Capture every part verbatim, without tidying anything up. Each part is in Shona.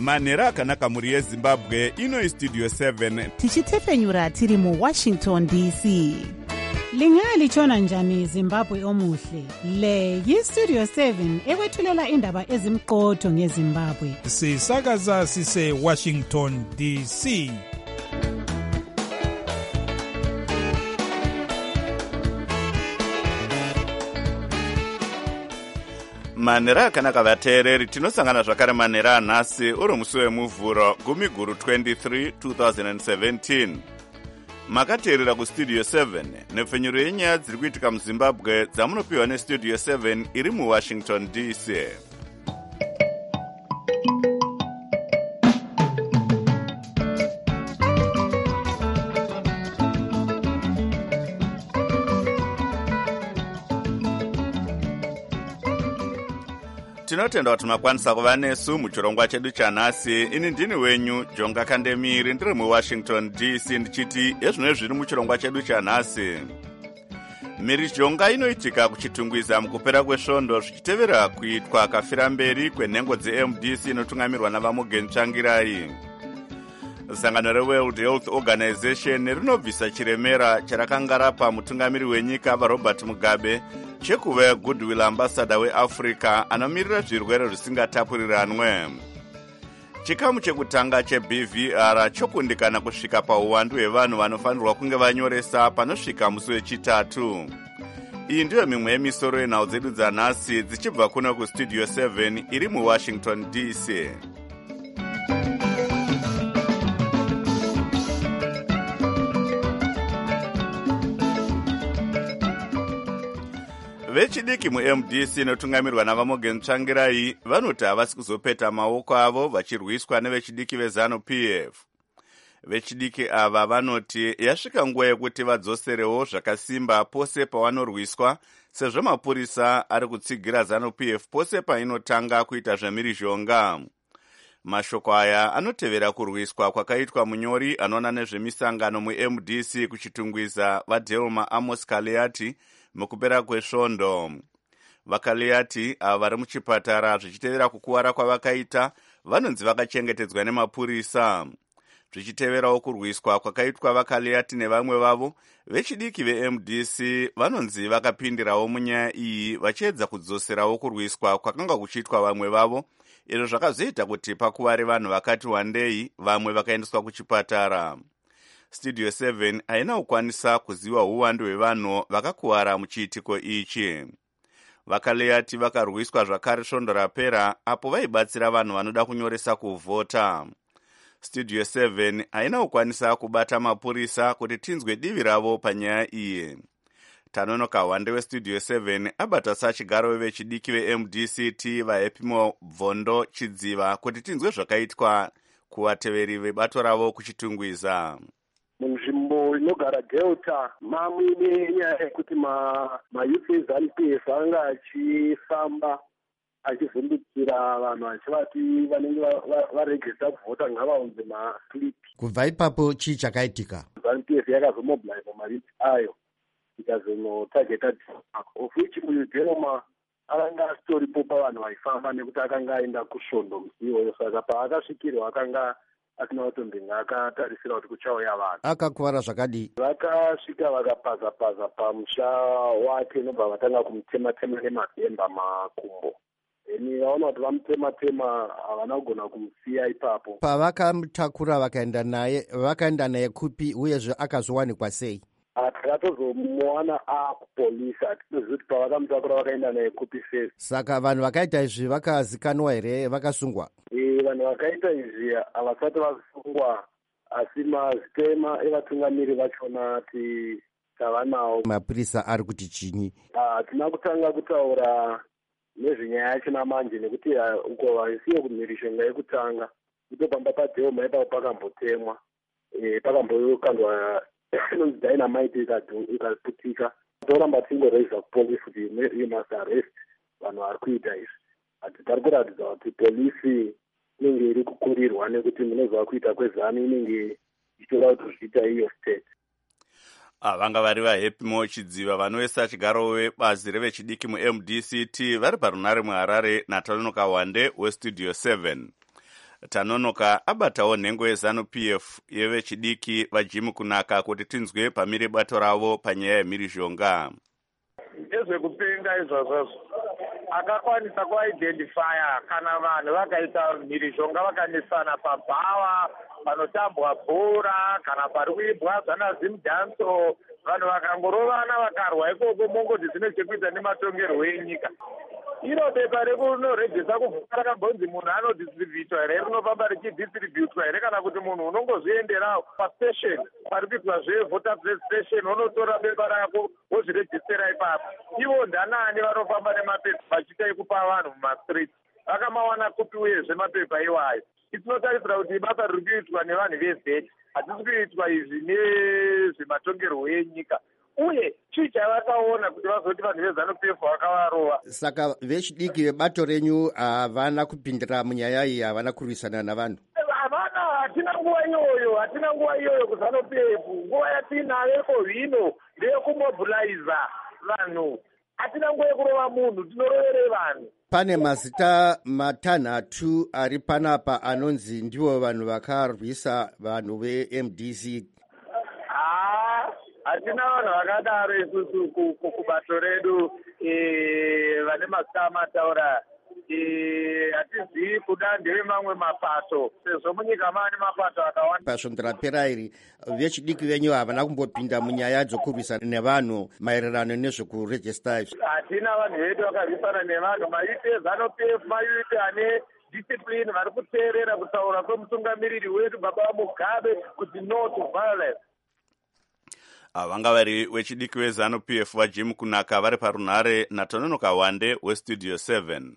manhero akanaka mhuri yezimbabwe. Ino Studio seven tichitefenyura tiri muWashington D C. Lingalitshona njani Zimbabwe omuhle? Le yiStudio seven ekwethulela indaba ezimqotho ngeZimbabwe. Sisakaza sise Washington D C. manhero akanaka vateereri, tinosangana zvakare manhero anhasi uri musi wemuvhuro gumi guru twenty-three twenty seventeen. Makateerera kuStudio seven nepfenyuro yenyaya dziri kuitika muZimbabwe dzamunopiwa neStudio seven iri muWashington D C. Tinotenda kuti makwanisa kuva nesu muchirongwa chedu chanhasi. Ini ndini wenyu Jonga Kandemiri, ndiri muWashington D C, ndichiti ezvino zviri muchirongwa chedu chanhasi. Mhirizhonga inoitika kuchitungwiza mukupera kwesvondo zvichitevera kuitwa kafira mberi kwenhengo dze-M D C inotungamirwa navaMorgan Tsvangirai. Sangano reWorld Health Organization rinobvisa chiremera charakanga rapa mutungamiri wenyika vaRobert Mugabe chekuva Goodwill Ambassador weAfrica anomirira zvirwere zvisingatapuriranwe. Chikamu chekutanga cheB V R chokundikana kusvika pauwandu hwevanhu vanofanirwa kunge vanyoresa panosvika musi wechitatu. Iyi ndiyo mimwe yemisoro yenhau dzedu dzanhasi dzichibva kuno kuStudio seven iri muWashington D C. Vechidiki mu-M D C inotungamirwa navaMorgan Tsvangirai vanoti havasi kuzopeta maoko avo vachirwiswa nevechidiki veZanu-P F. Vechidiki ava vanoti yasvika nguva yekuti vadzoserewo zvakasimba pose pavanorwiswa, sezvo mapurisa ari kutsigira ZANU-P F pose painotanga kuita zvemhirizhonga. Mashoko aya anotevera kurwiswa kwakaitwa munyori anoona nezvemisangano mu-M D C kuchitungwiza vaDelma Amos Kaliati mukupera kwesvondo. VaKaliati ava vari muchipatara zvichitevera kukuwara kwavakaita vanonzi vakachengetedzwa nemapurisa. Zvichiteverawo kurwiswa kwakaitwa vaKaliati nevamwe vavo, vechidiki ve-M D C vanonzi vakapindirawo munyaya iyi vachiedza kudzoserawo kurwiswa kwakanga kuchiitwa vamwe vavo, izvo zvakazoita kuti pakuware vanhu vakati wandei, vamwe vakaendeswa kuchipatara. Studio seven haina kukwanisa kuziva uwandu hwevanhu vakakuwara muchiitiko ichi. VaKaliati vakarwiswa zvakare svondo rapera apo vaibatsira vanhu vanoda kunyoresa kuvhota. Studio seven haina kukwanisa kubata mapurisa kuti tinzwe divi ravo panyaya iyi. Tanonoka Wande weStudio seven abata sachigaro wevechidiki ve-M D C T vaHepimo Bvondo Chidziva kuti tinzwe zvakaitwa kuvateveri vebato ravo kuchitungwiza. Munzvimbo inogara Delta mamwe nenyaya yekuti mayuth eZANU-P F anga achifamba achivhundukira vanhu achivati vanenge varegista kuvhota ngavaunze maslipi. Kubva ipapo chii chakaitika? ZANU-P F yakazomobilize mayuth ayo ikazonotageta of which muDelma akanga asitoripo pavanhu vaifamba nekuti akanga aenda kusvondo musi iwoyo, saka paakasvikirwa akanga asina kutombinga akatarisira kuti kuchauya vanhu. Akakuwara zvakadii? Vakasvika vakapaza-paza pamusha wake nobva vatanga kumutema-tema nemabhemba makumbo. Eni vaona kuti vamutema-tema havana kugona kumusiya ipapo. Pavakamutakura vakaenda naye, vakaenda naye kupi uyezve akazowanikwa sei? Takatozomuwana akupolisi, hatitozivi kuti pavakamutakura vakaenda naye kupi sei. Saka vanhu vakaita izvi vakazikanwa here, vakasungwa? E, vanhu vakaita izvi havasati vasungwa, asi mazitema evatungamiri vachona ti tavanawo. Mapurisa ari kuti chini? Hatina kutanga kutaura nezvenyaya yacho namanje nekuti uko vaisiyo kumhirizhonga yekutanga kutopamba paDelma ipapo pakambotemwa, e, pakambokandwa inonzi dynamite ikaputika. Toramba tingoraiza kupolisi kuti you must arrest vanhu vari kuita izvi. Hatitari kuratidza kuti polisi inenge iri kukurirwa nekuti munozva kuita kwezanu inenge ichitoda kuti zviita iyo state. Vanga vari vaHepimo Chidziva vanoisa chigaro webazi revechidiki mu-M D C T vari parunare muHarare naTanonoka Wande weStudio seven. Tanonoka abatawo nhengo yeZanu-P F yevechidiki vaJim Kunaka kuti tinzwe pamire bato ravo panyaya yemhirizhonga. Nezvekupenga izvozvo akakwanisa kuidentifya kana vanhu vakaita mhirizhonga vakanesana pabhawa panotambwa bhora kana pari kuibwa zvanazimudhanso vanhu vakangorovana vakarwa ikoko mongoti zvine chekuita nematongerwo enyika. Iro bepa rekunorejesa kuvhura rakambonzi munhu anodistributwa here rinofamba richidistributwa here kana kuti munhu unongozvienderawo pastation pari kuitwa zvevoter registration unotora bepa rako wozvirejistera ipapo. Ivo ndanani vanofamba nemapepa vachiita ekupa vanhu mumastreet vakamawana kupi uyezve mapepa iwayo. Tinotarisira kuti basa riri kuitwa nevanhu vezeti hatisi kuitwa izvi nezvematongerwo enyika. Uye chii chavakaona kuti vazoti vanhu veZanu-P F vakavarova. Saka vechidiki vebato renyu havana kupindira munyaya iyi, havana kurwisana navanhu? Havana, hatina nguva iyoyo, hatina nguva iyoyo kuZanu-P F. Nguva yatinayo zvino ndeyekumobiliza vanhu. Hatina nguva yekurova munhu, tinorovere vanhu. Pane mazita matanhatu ari panapa anonzi ndivo vanhu vakarwisa vanhu ve-M D C. Hatina vanhu vakadaro isusu kubato redu vane mazita amataura. Hatizivi kuda ndevemamwe mapato sezvo munyika maane mapato akawanda. Pasvondo rapera iri vechidiki venyu havana kumbopinda munyaya dzokurwisana nevanhu maererano nezvekurejesta izvi. Hatina vanhu vedu vakarwisana nevanhu. Maite eZanu-P F maite ane discipline vari kuteerera kutaura kwemutungamiriri wedu baba Mugabe kuti no to violence. Vanga vari wechidiki weZanu-P F vaJim Kunaka vari parunhare naTononoka Wande weStudio seven.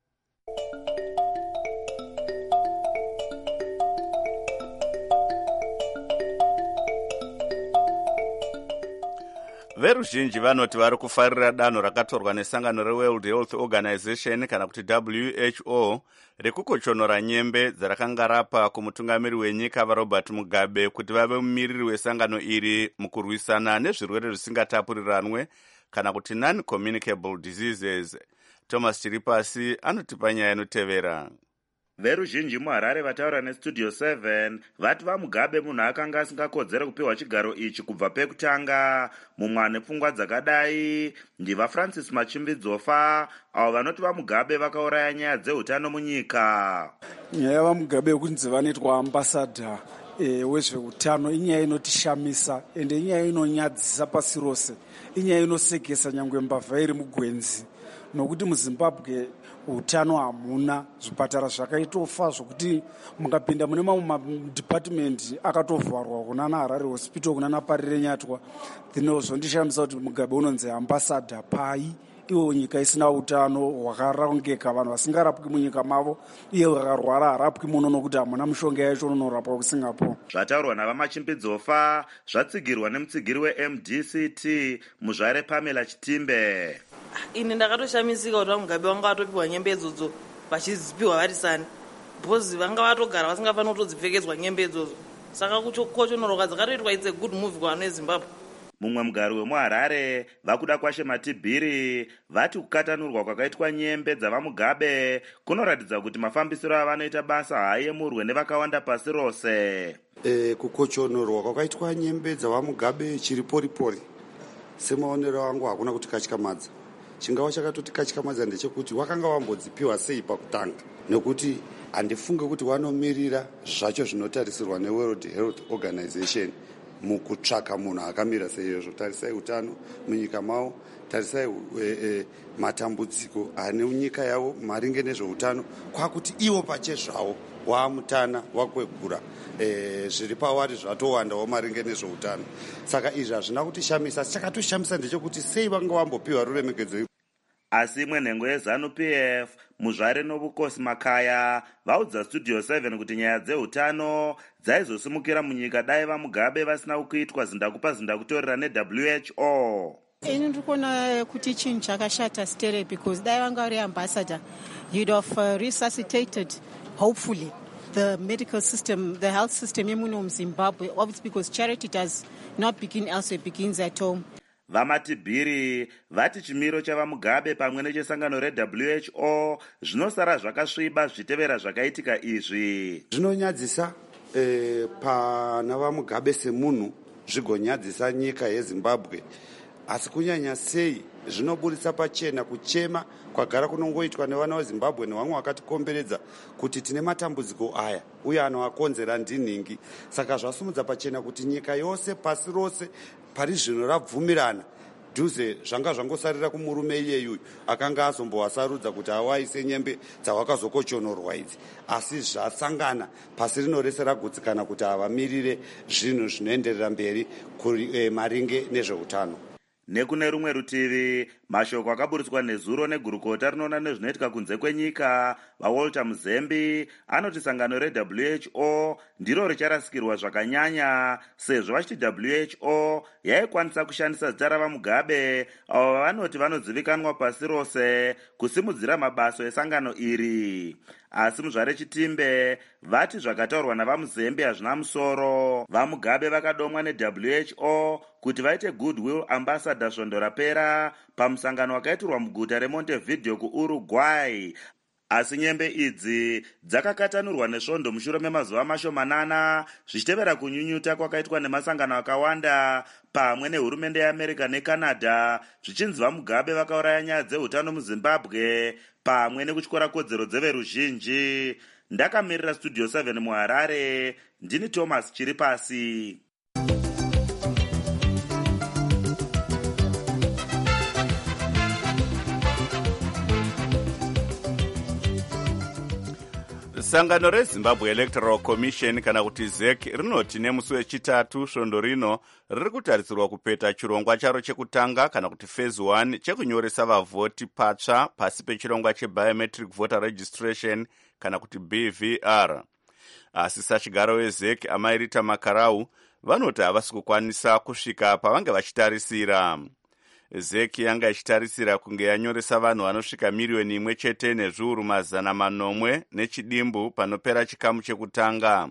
Veruzhinji vanoti vari kufarira danho rakatorwa nesangano reWorld Health Organization kana kuti W H O rekukochonora nyembe dzarakanga rapa kumutungamiri wenyika vaRobert Mugabe kuti vave mumiriri wesangano iri mukurwisana nezvirwere zvisingatapuriranwe kana kuti non-communicable diseases. Thomas Chiripasi anotipa nyaya inotevera. Veruzhinji muHarare vataura neStudio seven vati vaMugabe munhu akanga asingakodzera kupiwa chigaro ichi kubva pekutanga. Mumwe ane pfungwa dzakadai ndiva Francis Machimbidzofa avo vanoti vaMugabe vakauraya nyaya dzeutano munyika. Nyaya yavaMugabe yokunzi vanoitwa ambasadha e, wezveutano inyaya inotishamisa ende inyaya inonyadzisa pasi rose, inyaya inosekesa nyangwe mbavha iri mugwenzi nokuti muZimbabwe utano hamuna, zvipatara zvakaitofa zvokuti mukapinda mune mamwe madepartment akatovharwa kunana Harare Hospital kunana Parire Nyatwa. Zvinozondishamisa kuti Mugabe unonzi ambassador pai iwo nyika isina utano hwakarongeka, vanhu vasingarapwi munyika mavo, iye vakarwara harapwi muno nokuti hamuna mishonga yacho unorapwa kuSingapore. Zvataurwa navaMachimbidzofa zvatsigirwa nemutsigiri weM D C T muzvare Pamela Chitimbe. Ini ndakatoshamisika kuti vaMugabe vanga vatopiwa nyembe idzodzo vachizipiwa vari sani, bhozi vanga vatogara vasingafanira kutodzipfekedzwa nyembe idzodzo. Saka kukochonoroka dzakatoitwa it's a good move kuvanhu veZimbabwe. Mumwe mugari wemuHarare vakuda kwashe Matibhiri vati kukatanurwa kwakaitwa nyembe dzavaMugabe kunoratidza kuti mafambisiro avanoita basa haayemurwe nevakawanda pasi rose. E, kukochonorwa kwakaitwa nyembe dzavaMugabe chiri poripori semaonero angu hakuna kuti katyamadza. Chingava chakatoti katyamadza ndechekuti wakanga wambodzipiwa sei pakutanga, nekuti handifunge kuti wanomiririra zvacho zvinotarisirwa neWorld Health Organization mukutsvaka munhu akamira seizvo. Tarisai utano munyika mavo, tarisai e, e, matambudziko ane nyika yavo maringe nezveutano, kwakuti ivo pachezvavo waamutana wakwegura e, zviri pavari zvatowandawo maringe nezveutano. Saka izvi hazvina kutishamisa, asi chakatoshamisa ndechekuti sei vanga vambopiwa ruremekedzo. Asi imwe nhengo yeZanu-P F muzvare Novukosi Makaya vaudza Studio seven kuti nyaya dzeutano dzaizosimukira munyika dai vaMugabe vasina kuitwa zindakupa zindakutorera neW H O. Ini ndikuona kuti chinhu chakashata stere because dai vanga vari ambassador you'd have uh, resuscitated hopefully the medical system, the health system yemuno muZimbabwe, obviously because charity does not begin elsewhere, it begins at home. vamatibhiri vati chimiro chavamugabe pamwe nechesangano reW H O zvinosara zvakasviba zvichitevera zvakaitika izvi. Zvinonyadzisa eh, pana vamugabe semunhu, zvigonyadzisa nyika yeZimbabwe, asi kunyanya sei zvinoburitsa pachena kuchema kwagara kunongoitwa nevana veZimbabwe nevamwe vakatikomberedza kuti tine matambudziko aya uye anoakonzera ndinhingi. Saka zvasumudza pachena kuti nyika yose pasi rose pari zvino rabvumirana dhuze zvanga zvangosarira kumurume iyeyu akanga azombowasarudza kuti awaise nyembe dzawakazokochonorwa idzi, asi zvasangana pasi rino rese ragutsikana kuti avamirire zvinhu zvinoenderera mberi kuri maringe nezveutano. Nekune rumwe rutivi, mashoko akaburitswa nezuro negurukota rinoona nezvinoitika kunze kwenyika vaWalter Muzembi anoti sangano reW H O ndiro richarasikirwa zvakanyanya sezvo vachiti W H O yaikwanisa kushandisa zita ravamugabe avo vanoti vanodzivikanwa pasi rose kusimudzira mabasa esangano iri. Asi muzvare Chitimbe vati zvakataurwa navaMuzembe hazvina musoro. Vamugabe vakadomwa neW H O kuti vaite goodwill ambassador svondo rapera pamusangano wakaitirwa muguta reMontevideo kuUruguay. Asi nyembe idzi dzakakatanurwa nesvondo mushure memazuva mashomanana zvichitevera kunyunyuta kwakaitwa nemasangano akawanda pamwe nehurumende yeAmerica neCanada zvichinzi vamugabe vakauraya nyaya dzeutano muZimbabwe pamwe nekutyora kodzero dzeveruzhinji. Ndakamirira Studio seven muHarare, ndini Thomas Chiripasi. Sangano reZimbabwe Electoral Commission kana kuti Z E C rinoti nemusi wechitatu svondo rino riri kutarisirwa kupeta chirongwa charo chekutanga kana kuti phase one chekunyoresa vavhoti patsva pasi pechirongwa chebiometric voter registration kana kuti B V R. Asi sachigaro weZ E C Amairita Makarau vanoti havasi kukwanisa kusvika pavange vachitarisira. Z E C yanga ichitarisira kunge yanyoresa vanhu vanosvika miriyoni imwe chete nezviuru mazana manomwe nechidimbu panopera chikamu chekutanga.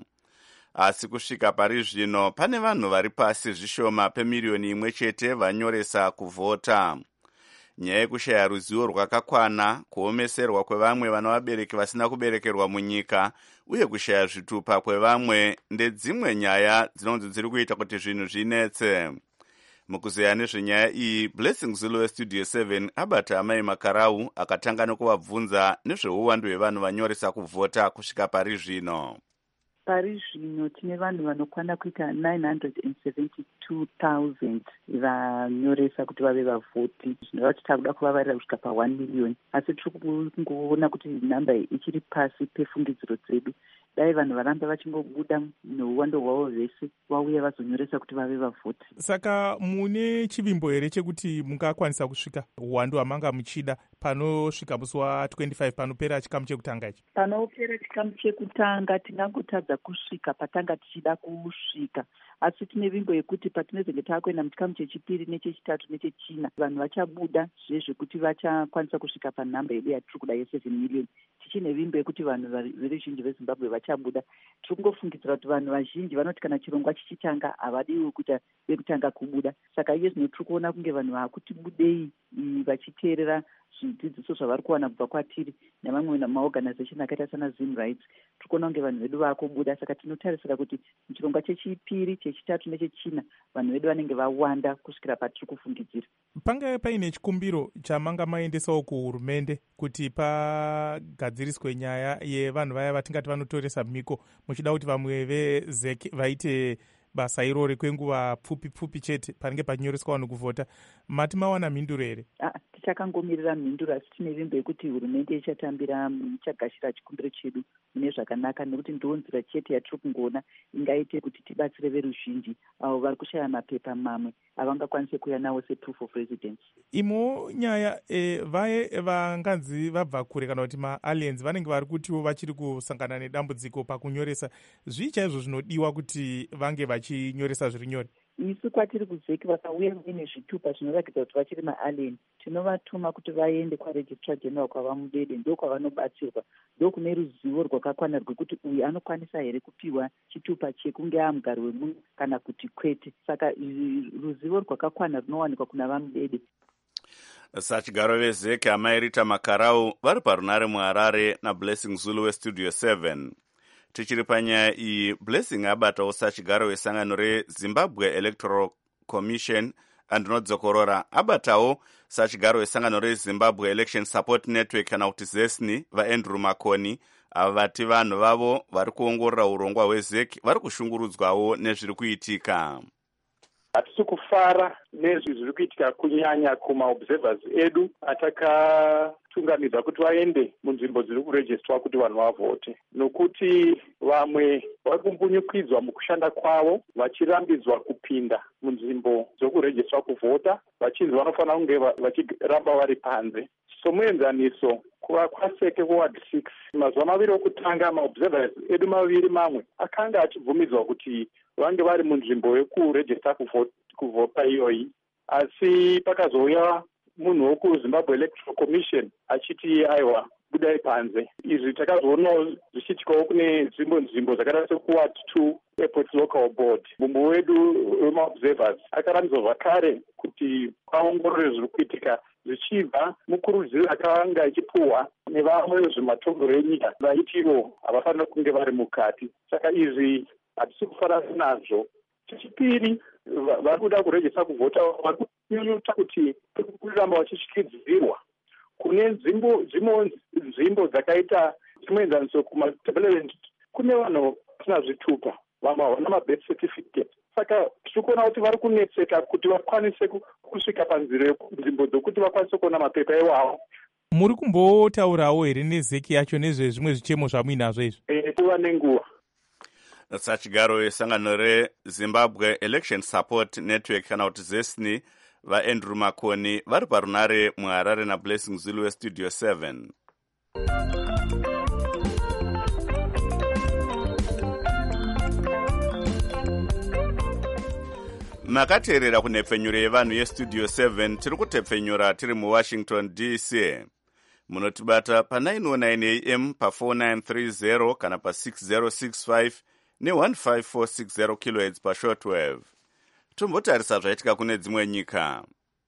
Asi kusvika pari zvino pane vanhu vari pasi zvishoma pemiriyoni imwe chete vanyoresa kuvhota. Nyaya yekushaya ruzivo rwakakwana, kuomeserwa kwevamwe vana vabereki vasina kuberekerwa munyika uye kushaya zvitupa kwevamwe ndedzimwe nyaya dzinonzi dziri kuita kuti zvinhu zvinetse. Mukuzeya nezvenyaya iyi, Blessing Zulu weStudio seven abata Amai Makarau akatanga nekuvabvunza nezveuwandu hwevanhu vanyoresa kuvhota kusvika pari zvino. Pari zvino tine vanhu vanokwana kuita nine hundred seventy-two thousand vanyoresa kuti vave vavhoti. Zvinova kuti takuda kuvavarira kusvika pa one million. Asi tiri kungoona kuti namba ichiri pasi pefungidziro dzedu. Dai vanhu varamba vachingobuda neuwando hwavo vese vauya vazonyoresa kuti vave vavhoti. Saka mune chivimbo here chekuti mungakwanisa kusvika uwandu hwamanga muchida panosvika musi wa twenty-five panopera chikamu chekutanga ichi? Panopera chikamu chekutanga tingangotadza kusvika patanga tichida kusvika. Asi tine vimbo yekuti patinezenge taakuenda muchikamu chechipiri nechechitatu nechechina vanhu vachabuda zvezvekuti vachakwanisa kusvika panhamba yedu yatiri kuda yeseven million. Tichine vimbo yekuti vanhu veruzhinji veZimbabwe vachabuda. Tiri kungofungidzira kuti vanhu vazhinji vanoti kana chirongwa chichitanga havadiwi kuita vekutanga kubuda. Saka iye zvino tiri kuona kunge vanhu vakuti budei vachiteerera zvidzidziso zvavari kuwana kubva kwatiri nevamwe maorganization akaita sana Zim Rights. Tiri kuona kunge vanhu vedu vakubuda. Saka tinotarisira kuti muchirongwa chechipiri, chechitatu nechechina vanhu vedu vanenge vawanda kusvikira patiri kufungidzira. Panga paine chikumbiro chamanga maendesawo kuhurumende kuti pagadziriswe nyaya yevanhu vaya vatingati vanotoresa mhiko muchida kuti vamwe veZ E C vaite basa irori kwenguva pfupi pfupi chete panenge pachinyoreswa vanhu kuvhota. Mati mawana mhinduro here? Ah, tichakangomirira mhinduro, asi tine vimbo yekuti hurumende ichatambira ichagashira chikumbiro chedu mune zvakanaka, nekuti ndiyo nzira chete yatiri kungoona ingaite kuti tibatsire veruzhinji avo vari kushaya mapepa mamwe avangakwanise kuuya nawo seproof of residence. Imo nyaya e, vaye vanganzi vabva kure kana kuti maaliens vanenge vari kutiwo vachiri kusangana nedambudziko pakunyoresa. Zvii chaizvo zvinodiwa kuti vange vachinyoresa zviri nyore? isu kwatiri kuzeki vakauya vaine zvitupa zvinoratidza kuti vachiri maalien, tinovatuma kuti vaende kwaregistrar general kwavamudede, ndo kwavanobatsirwa, ndo kune ruzivo rwakakwana rwekuti uyu anokwanisa here kupiwa chitupa chekunge amugari wemunhu kana kuti kwete. Saka ruzivo rwakakwana runowanikwa kuna vamudede. Sachigaro vezeki amairita makarau vari parunare muharare nablessing zulu westudio seven. Tichiri panyaya iyi, Blessing abatawo sachigaro wesangano reZimbabwe Electoral Commission andinodzokorora, abatawo sachigaro wesangano reZimbabwe Election Support Network kana kuti zesni vaAndrew Makoni, ava vati vanhu vavo vari kuongorora urongwa hwezeki vari kushungurudzwawo nezviri kuitika. Hatisi kufara nezvi zviri kuitika kunyanya kumaobservers edu atakatungamidza kuti vaende munzvimbo dziri kurejistwa kuti vanhu vavhote, nokuti vamwe vari kumbunyukidzwa mukushanda kwavo vachirambidzwa kupinda munzvimbo dzokurejistwa kuvhota vachinzi vanofanira kunge vachiramba vari panze. Somuenzaniso, kuva kwaseke kuward six mazuva maviri okutanga maobservers edu maviri mamwe akanga achibvumidzwa kuti vange vari munzvimbo yekurejista kuvhota iyoyi, asi pakazouya munhu wekuZimbabwe Electoral Commission achiti aiwa budai panze. Izvi takazoonawo zvichiitikawo kune nzvimbo nzvimbo dzakaita sekuward two airport local board. Mumwe wedu wemaobservers akarambidzwa zvakare kuti vaongorore zviri kuitika zvichibva mukurudziro yakanga ichipuhwa nevamwe vezvematongero enyika vaitivo havafanira kunge vari mukati. Saka izvi hatisi kufara nazvo. Chechipiri, vari kuda kurejista kuvhota vari kunyunyuta kuti kuramba vachishikidzirwa kune nzvimbo nzvimbo dzakaita chimwenzaniso kumatebeleland kune vanhu vasina zvitupa, vamwe havana mabirth certificate. Saka tiri kuona kuti vari kunetseka kuti vakwanise kusvika panzira nzvimbo dzokuti vakwanise kuona mapepa iwawo. Muri kumbotaurawo here nezeki yacho nezvezvimwe zvichemo zvamuinazvo izvi? E, kuva nenguva. Sachigaro wesangano reZimbabwe Election Support Network kana kuti zesni vaAndrew Makoni vari parunare muharare nablessing zulu westudio seven. Makateerera kunhepfenyuro yevanhu yestudio seven, tiri kutepfenyura tiri muWashington D C. Munotibata pa nine oh nine a m pa four nine three zero kana pa six zero six five ne one five four six zero kilohertz pa shortwave. Tombotarisa zvaitika kune dzimwe nyika.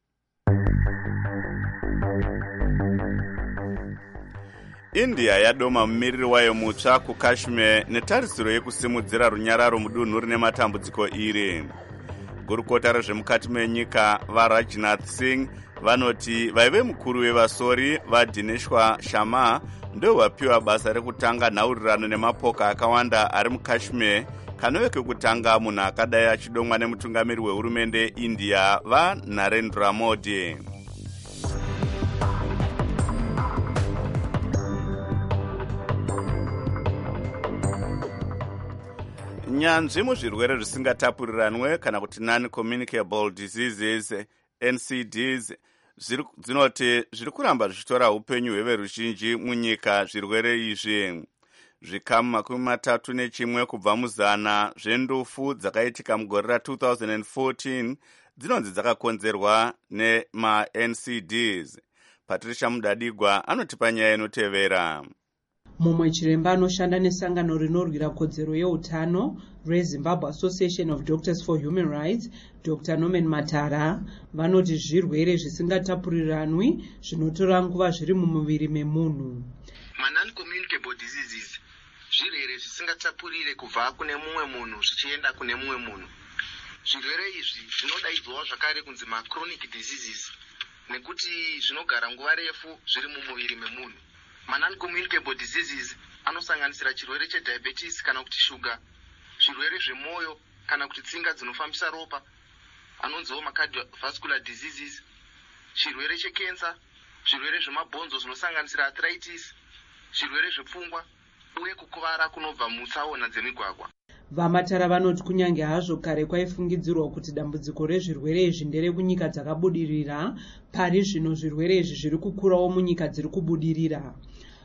India yadoma mumiriri wayo mutsva kuKashmir netarisiro yekusimudzira runyararo mudunhu rine matambudziko iri. Gurukota rezvemukati menyika vaRajnath Singh vanoti vaive mukuru wevasori vaDineshwa Sharma ndo vapiwa basa rekutanga nhaurirano nemapoka akawanda ari muKashmir kanove kekutanga munhu akadai achidomwa nemutungamiri wehurumende India vaNarendra Modi. Nyanzvi muzvirwere zvisingatapuriranwe kana kuti non-communicable diseases N C Ds dzinoti zviri kuramba zvichitora upenyu hweveruzhinji munyika. Zvirwere izvi zvikamu makumi matatu nechimwe kubva muzana zvendufu dzakaitika mugore ra two thousand fourteen dzinonzi dzakakonzerwa nema-N C Ds. Patricia Mudadigwa anotipa nyaya inotevera. Mumwe chiremba anoshanda nesangano rinorwira kodzero yeutano reZimbabwe Association of Doctors for Human Rights, Doctor Norman Matara, vanoti zvirwere zvisingatapuriranwi zvinotora nguva zviri mumuviri memunhu. Ma-non-communicable diseases zvirwere zvisingatapurire kubva kune mumwe munhu zvichienda kune mumwe munhu. Zvirwere izvi zvinodaidzwawo zvakare kunzi ma-chronic diseases nekuti zvinogara nguva refu zviri mumuviri memunhu. Ma-non-communicable diseases anosanganisira chirwere chediabetes kana kuti shuga, zvirwere zvemwoyo kana kuti tsinga dzinofambisa ropa anonziwo ma-cardiovascular diseases, chirwere chekensa, zvirwere zvemabhonzo zvinosanganisira arthritis, zvirwere zvepfungwa uye kukuvara kunobva mutsaona dzemigwagwa. Vamatara vanoti kunyange hazvo kare kwaifungidzirwa kuti dambudziko rezvirwere izvi ndere kunyika dzakabudirira, pari zvino zvirwere izvi zviri kukurawo munyika dziri kubudirira.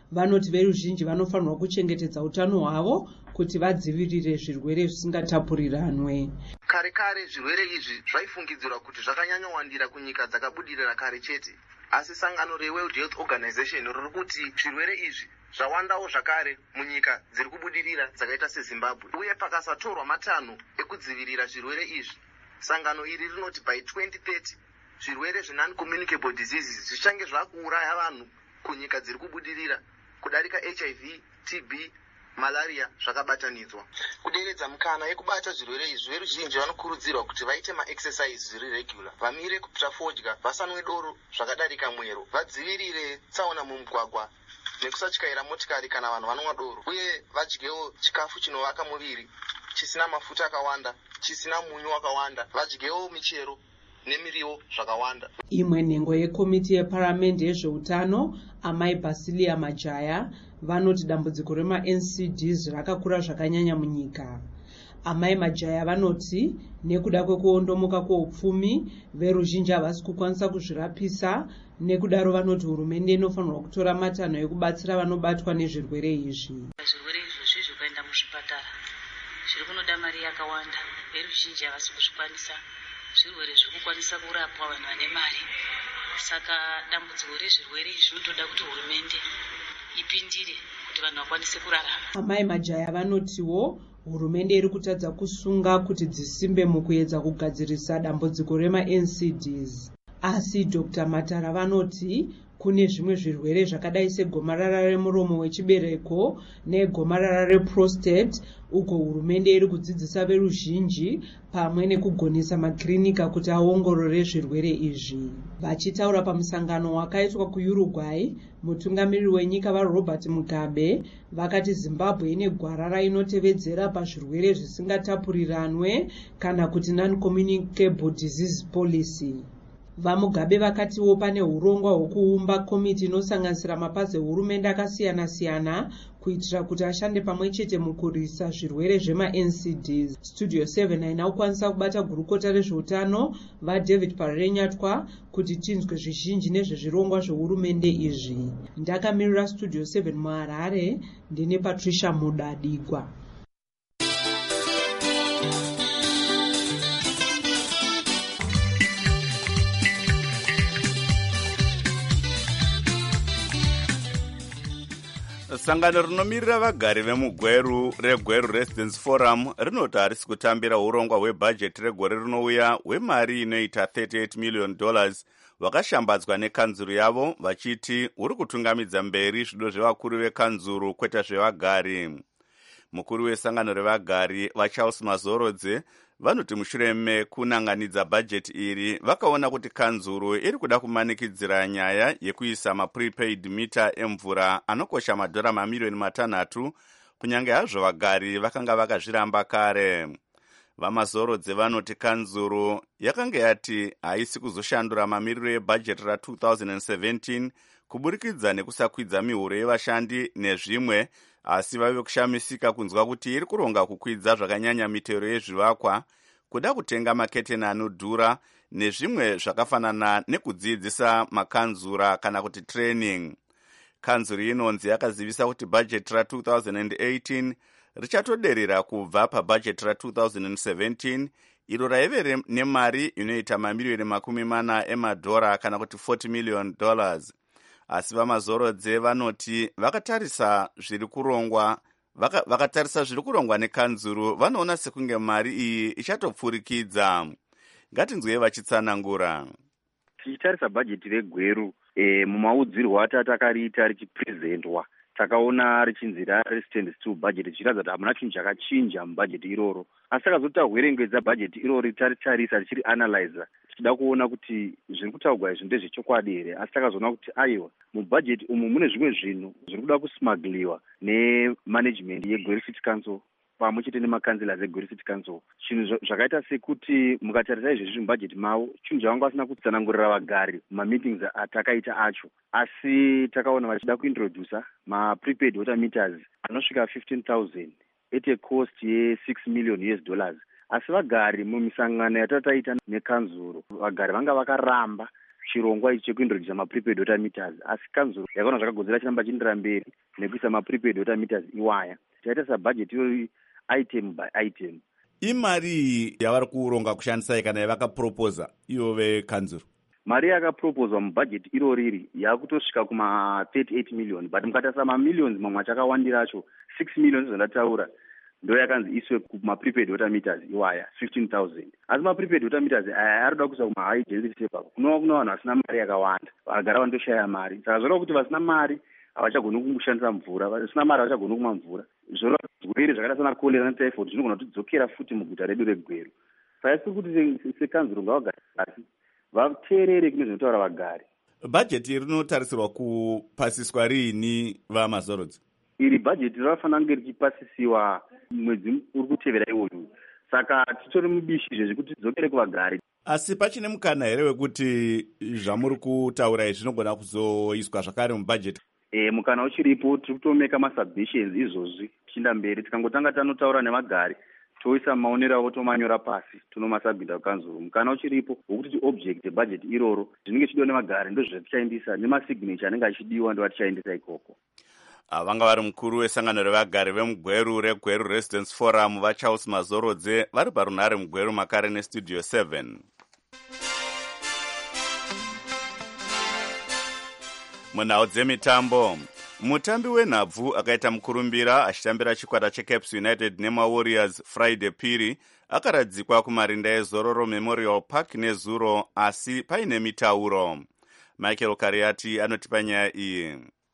vanoti veruzhinji vanofanirwa kuchengetedza utano hwavo kuti vadzivirire zvirwere zvisingatapuriranwe. Kare kare zvirwere izvi zvaifungidzirwa kuti zvakanyanyowandira kunyika dzakabudirira kare chete, asi sangano reWorld Health Organization riri kuti zvirwere izvi zvawandawo zvakare munyika dziri kubudirira dzakaita seZimbabwe, uye pakasatorwa matanho ekudzivirira zvirwere izvi, sangano iri rinoti by twenty thirty zvirwere zvenon-communicable diseases zvichange zvakuuraya vanhu kunyika dziri kubudirira kudarika H I V, T B, malaria zvakabatanidzwa. Kuderedza mukana yekubata zvirwere izvi, veruzhinji vanokurudzirwa kuti vaite ma-exercise zviri regular, vamire kupita fodya, vasanwe doro zvakadarika mwero, vadzivirire tsaona mumugwagwa nekusatyaira motikari kana vanhu vanonwa doro, uye vadyewo chikafu chinovaka muviri chisina mafuta akawanda, chisina munyu wakawanda, vadyewo michero nemiriwo zvakawanda. Imwe nhengo yekomiti yeparamende yezveutano, amai Basilia Majaya, vanoti dambudziko rema-N C Ds rakakura zvakanyanya munyika. Amai Majaya vanoti nekuda kwekuondomoka kweupfumi, veruzhinji havasi kukwanisa kuzvirapisa. Nekudaro vanoti hurumende inofanirwa kutora matanho ekubatsira vanobatwa nezvirwere izvi. Zvirwere izvi zvikuenda muzvipatara zviri kunoda mari yakawanda, veruzhinji havasi kuzvikwanisa. Zvirwere zvirikukwanisa kurapwa vanhu vane mari, saka dambudziko rezvirwere izvi zvinotoda kuti hurumende ipindire kuti vanhu vakwanise kurarama. Amai Majaya vanotiwo hurumende iri kutadza kusunga kuti dzisimbe mukuedza kugadzirisa dambudziko rema-N C Ds. Asi Doctor Matara vanoti kune zvimwe zvirwere zvakadai segomarara remuromo wechibereko negomarara reprostate, uko hurumende iri kudzidzisa veruzhinji pamwe nekugonesa makirinika kuti aongorore zvirwere izvi. Vachitaura pamusangano wakaitwa kuUruguay, mutungamiriri wenyika vaRobert Mugabe vakati Zimbabwe ine gwara inotevedzera pazvirwere zvisingatapuriranwe kana kuti non-communicable disease policy. VaMugabe vakatiwo pane urongwa hwokuumba komiti inosanganisira mapazi ehurumende akasiyana-siyana kuitira kuti ashande pamwe chete mukurwisa zvirwere zvema-N C Ds. Studio seven haina kukwanisa kubata gurukota rezveutano vaDavid Parenyatwa kuti tinzwe zvizhinji nezvezvirongwa zvehurumende izvi. Ndakamirira Studio seven muHarare, ndine Patricia Mudadigwa. Sangano rinomirira vagari vemugweru reGweru Residence Forum rinoti harisi kutambira urongwa hwebhajeti regore rinouya hwemari inoita thirty-eight million dollars wakashambadzwa nekanzuru yavo, vachiti uri kutungamidza mberi zvido zvevakuru vekanzuru kwete zvevagari. Mukuru wesangano revagari vaCharles Mazorodze vanoti mushure mekunanganidza bhajeti iri vakaona kuti kanzuru iri kuda kumanikidzira nyaya yekuisa maprepaid mita emvura anokosha madhora mamiliyoni matanhatu, kunyange hazvo vagari vakanga vakazviramba kare. VaMazorodze vanoti kanzuru yakanga yati haisi kuzoshandura mamiriro ebhajeti ra two thousand seventeen kuburikidza nekusakwidza mihuro yevashandi nezvimwe, asi vave kushamisika kunzwa kuti iri kuronga kukwidza zvakanyanya mitero yezvivakwa, kuda kutenga maketeni anodhura nezvimwe zvakafanana nekudzidzisa makanzura kana kuti training. Kanzuru inonzi yakazivisa kuti bhajeti ra two thousand eighteen richatoderera kubva pabhajeti ra two thousand seventeen iro raive nemari inoita mamiliyoni makumi mana emadhora kana kuti forty million dollars. Asi VaMazorodze vanoti vakatarisa zviri kurongwa vaka, vakatarisa zviri kurongwa nekanzuru vanoona sekunge mari iyi ichatopfurikidza. Ngatinzwei vachitsanangura. Tichitarisa bhajeti reGweru e, mumaudzirwo atatakariita richiprezentwa takaona richinzi resistance to budget zvichiratidza kuti hamuna chinhu chakachinja mubhajeti iroro, asi takazoti tahwerengedza bhajeti iroro taritarisa tichiri analyzer tichida kuona kuti zviri kutaurwa izvi ndezvechokwadi here, asi takazoona kuti aiwa mubhajeti umu mune zvimwe zvinhu zviri kuda kusmagliwa nemanagement yeGweru City Council pamwe chete nemakanzilers eGweru City Council. Chinhu zvakaita sekuti mukatarisa izvezvi mubhajeti mavo chinhu zvavanga vasina kutsanangurira vagari mumameetings atakaita acho, asi takaona vachida kuintrodusa maprepaid water meters anosvika fifteen thousand at a cost ye six million US dollars. Asi vagari mumisangano yatataita nekanzuro vagari vanga vakaramba chirongwa ichi chekuintrodusa maprepaid water meters, asi kanzuro yakaona zvakagodzera chiramba chiendera mberi nekuisa maprepaid water meters iwaya. Taita sabhajeti iyoyi item by item. Imari yavari kuronga kushandisa kana yavakaproposa ivo vekanzuro? Mari yakapropozwa mubhajeti iro riri yakutosvika kuma thirty-eight million, but mukatarisa mamillions mamwe achakawandira acho six millions zvandataura ndo yakanzi iswe kumaprepaid water meters iwaya fifteen thousand. Asi maprepaid water meters aya arikuda kuisa kuma high density ipapo kunova kuna vanhu vasina mari yakawanda, vagara vandoshaya mari. Saka zvoreva kuti vasina mari havachagoni kushandisa mvura, vasina mari havachagoni kumwa mvura. Zvoreva zvirwere zvakaita sana cholera netyphoid zvinogona kutidzokera futi muguta redu reGweru. Saka isi kuti sekanzuro ngavagare pasi vateerere kune zvinotaura vagari. Bhajeti rinotarisirwa kupasiswa riini vamazorodzi? Iri bhajeti rinofanira kunge richipasisiwa mwedzi uri kutevera iwoyu. Saka titori mubishi zvezvikuti tidzokere kuvagari. Asi pachine mukana here wekuti zvamuri kutaura izvi zvinogona kuzoiswa zvakare mubhajeti? E, mukana uchiripo, tiri kutomeka masubmissions izvozvi tichienda mberi. Tikangotanga tanotaura nevagari toisa maonero avo tomanyora pasi tonomasabhita kukanzuro. Mukana uchiripo wokuti tiobject ebhajeti iroro zvinenge chidiwa nevagari ndo zvatichaendesa, nemasignature anenge achidiwa ndo atichaendesa ikoko. Vanga vari mukuru wesangano revagari vemugweru reGweru Residence Forum vaCharles Mazorodze vari parunhare mugweru makare nestudio seven. Munhau dzemitambo, mutambi wenhabvu akaita mukurumbira achitambira chikwata cheCaps United nemaWarriors Friday Piri akaradzikwa kumarinda eZororo Memorial Park nezuro, asi paine mitauro. Michael Kariati anotipa nyaya iyi.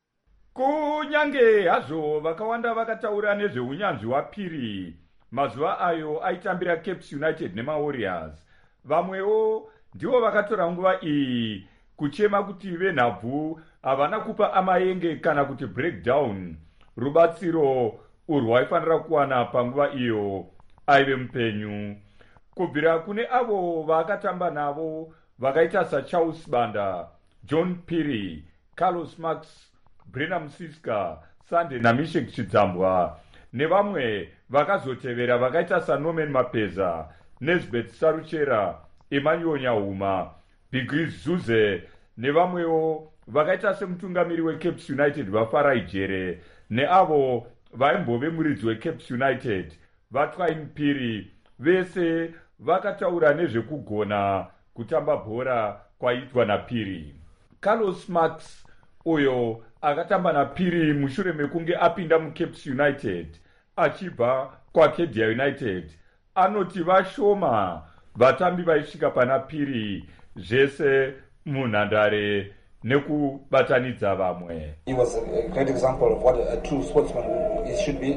Kunyange hazvo vakawanda vakataura nezveunyanzvi hwaPiri mazuva ayo aitambira Caps United nemaWarriors, vamwewo ndivo vakatora nguva iyi kuchema kuti venhabvu havana kupa amayenge kana kuti breakdown rubatsiro urwaifanira kuwana panguva iyo aive mupenyu. Kubvira kune avo vakatamba navo vakaita saCharles Banda, John Piri, Carlos Max, Brena Musiska, Sande naMishek Chidzambwa nevamwe vakazotevera vakaita saNorman Mapeza, Nesbeth Saruchera, Emmanuel Nyahuma, Bigris Zuze nevamwewo vakaita semutungamiri weCaps United vaFarai Jere neavo vaimbove muridzi weCaps United vaTwain Piri, vese vakataura nezvekugona kutamba bhora kwaitwa naPiri. Carlos Max uyo akatamba naPiri mushure mekunge apinda muCaps United achibva kwaKedia United anoti vashoma vatambi vaisvika pana Piri zvese munhandare nekubatanidza vamwe. He was a great example of what a true sportsman should be.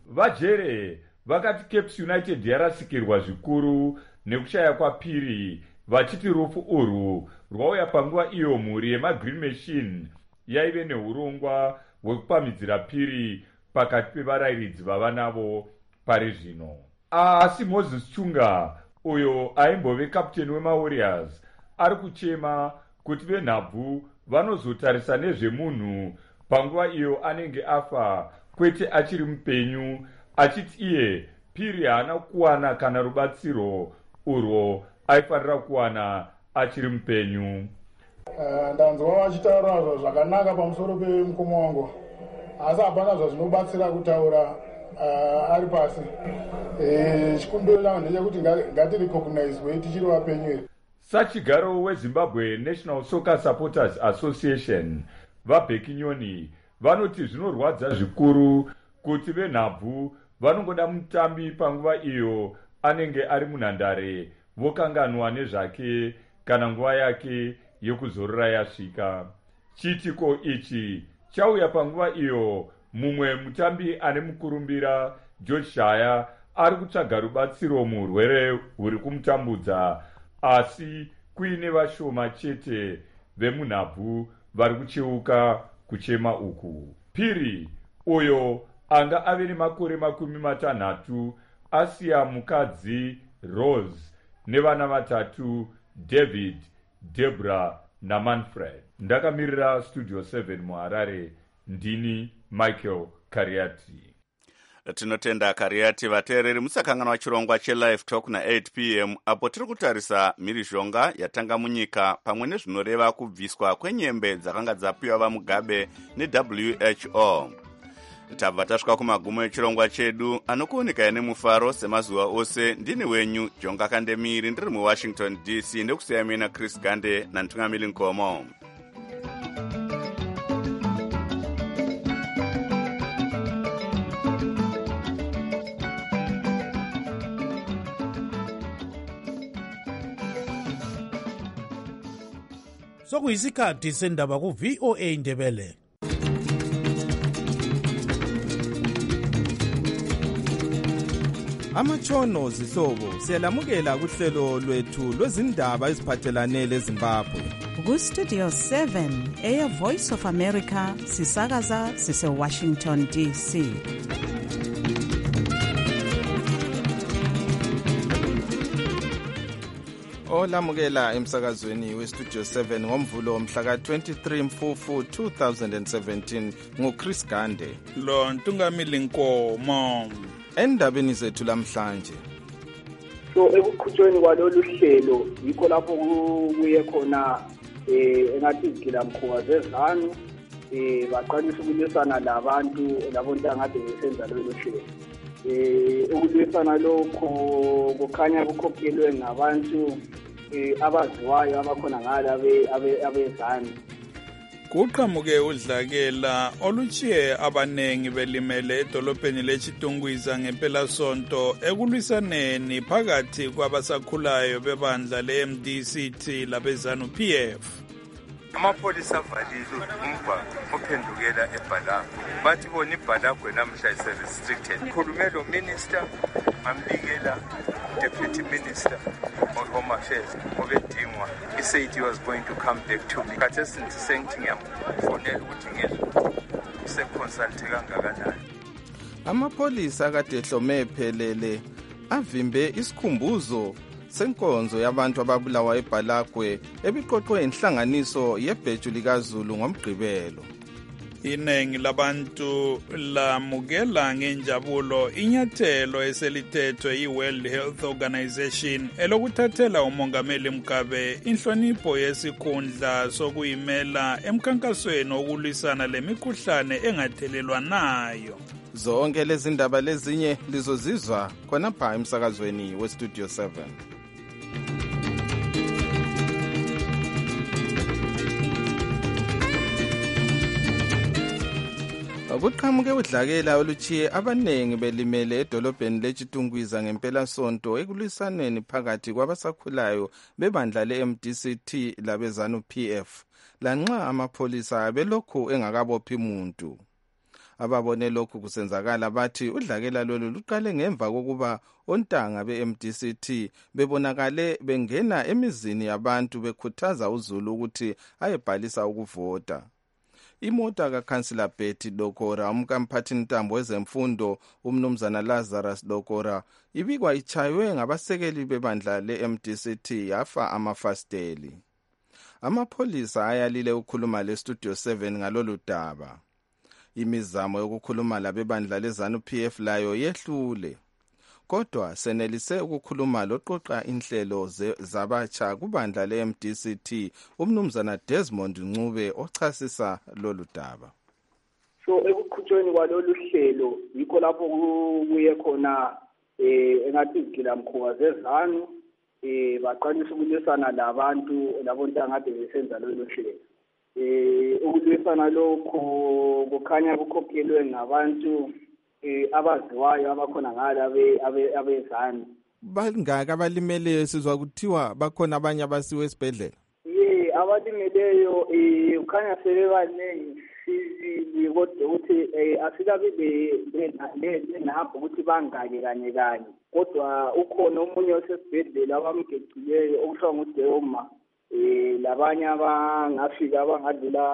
Vajere vakati Caps United yarasikirwa zvikuru nekushaya kwaPiri, vachiti rufu urwu rwauya panguva iyo mhuri yemaGreen Machine yaive neurongwa hwekupamhidzira Piri pakati pevarairidzi vava navo pari zvino. Asi Moses Chunga uyo aimbove kapteni wemaWarriors ari kuchema kuti venhabvu vanozotarisa nezvemunhu panguva iyo anenge afa kwete achiri mupenyu, achiti iye Piri haana kuwana kana rubatsiro urwo aifanira kuwana achiri mupenyu. Uh, ndanzwa vachitaura zvakanaka pamusoro pemukoma wangu, asi hapana zvazvinobatsira kutaura uh, ari pasi. Chikumbiro changu ndechekuti ngatirecognizwe tichiri vapenyu. Sachigaro weZimbabwe National Soccer Supporters Association vaBheki Nyoni vanoti zvinorwadza zvikuru kuti venhabvu vanongoda mutambi panguva iyo anenge ari munhandare vokanganwa nezvake kana nguva yake yekuzorora yasvika. Chiitiko ichi chauya panguva iyo mumwe mutambi ane mukurumbira George Shaya ari kutsvaga rubatsiro muurwere huri kumutambudza, asi kuine vashoma chete vemunhabvu vari kucheuka kuchema uku. Piri uyo anga ave nemakore makumi matanhatu asiya mukadzi Rose nevana vatatu David, Debra naManfred. Ndakamirira studio seven muHarare, ndini Michael Kariati. tinotenda kariyati vateereri musakanganwa chirongwa chelive talk na-eight p m apo tiri kutarisa mhirizhonga yatanga munyika pamwe nezvinoreva kubviswa kwenyembe dzakanga dzapiwa vamugabe ne-w h o. tabva tasvika kumagumo echirongwa chedu anokuoneka nemufaro semazuva ose. ndini wenyu jonga kandemiri ndiri muwashington d c nekusiyamina chris gande nantungamili nkomo. sokuyisikhathi sendaba ku-V O A Ndebele. Amatshono zihlobo siyalamukela kuhlelo lwethu lwezindaba eziphathelane leZimbabwe. Ku-Studio seven eya Voice of America sisakaza sise-Washington D C. Olamukela emsakazweni we-Studio seven ngomvulo mhla ka-twenty-three Mfufu two thousand seventeen nguChris Gande. Lo Ntungamili Nkomo. Endabeni zethu lamhlanje. So ekuqhutshweni kwalolu hlelo yikho lapho kuye khona eh engathi izigilamkhuba zezanu eh baqalisa ukulwisana labantu labo ntangade besenza lolu hlelo. Eh ukulwisana lokho kukhanya kukhokhelwe ngabantu eh abaziwayo abakhona ngala abe abezani. Kuqhamuke udlakela oluchiye abanengi belimele edolobheni leChitungwiza ngempelasonto ekulwisaneni phakathi kwabasakhulayo bebandla le-M D C T labezanu P F. Amapolisa avalile umgwaqo ophendukela eBhalagwe. Bathi bona iBhalagwe namhla ise-restricted. Khulume lo minister ambikela deputy minister of home affairs obedingwa. He said he was going to come back to me. Khathi sengithi ngiyamfonela ukuthi ngizwe useconsulte kangakanani. Amapolisa kade ehlome phelele avimbe isikhumbuzo senkonzo yabantu ababulawa eBhalagwe ebiqoqwe inhlanganiso yebheju likaZulu ngomgqibelo. Inengi labantu lamukela ngenjabulo inyathelo eselithethwe yi-World Health Organization elokuthathela umongameli Mugabe inhlonipho yesikhundla sokuyimela emkhankasweni wokulwisana lemikhuhlane engathelelwanayo. Zonke lezi ndaba lezinye lizozizwa khonapha emsakazweni we-Studio seven. Kuqhamuke udlakela oluchiye abanengi belimele edolobheni leChitungwiza ngempelasonto ekulwisaneni phakathi kwabasakhulayo bebandla le-M D C T labezanu P F lanxa amapholisa belokhu engakabophi muntu. Ababone lokhu kusenzakala bathi udlakela lolu luqale ngemva kokuba ontanga be-M D C T bebonakale bengena emizini yabantu bekhuthaza uZulu ukuthi ayebhalisa ukuvota. Imota kaKhansila Betty Dokora umkamphathintambo wezemfundo umnumzana Lazarus Dokora ibikwa ichaywe ngabasekeli bebandla le-M D C T yafa amafasteli. Amapholisa ayalile ukukhuluma le-Studio seven ngalolu daba. Imizamo yokukhuluma labebandla lezanu P F layo yehlule. Kodwa senelise ukukhuluma loqoqa inhlelo zabatsha kubandla le-M D C T umnumzana Desmond Ncube ochasisa lolu daba. So ekuqhutshweni kwalolu hlelo yikho lapho kuye khona eh engathi izigilamkhuba zezanu eh baqalisa ukulwisana labantu labo ntangade besenza lolu hlelo. Eh ukulwisana lokho kukhanya kukhokhelwe ngabantu eh abaziwayo abakhona ngala abe abezani. Bangaka abalimeleyo sizwa kuthiwa bakhona abanye abasiwe esibhedlela? Ye abalimeleyo eh ukhanya sebebanengi sizi kodwa ukuthi asikabe benahamba ukuthi bangake kanye kanye kodwa ukhona umunye osesibhedlela abamgecileyo okusho nguDeoma eh labanye abangafika abangadlula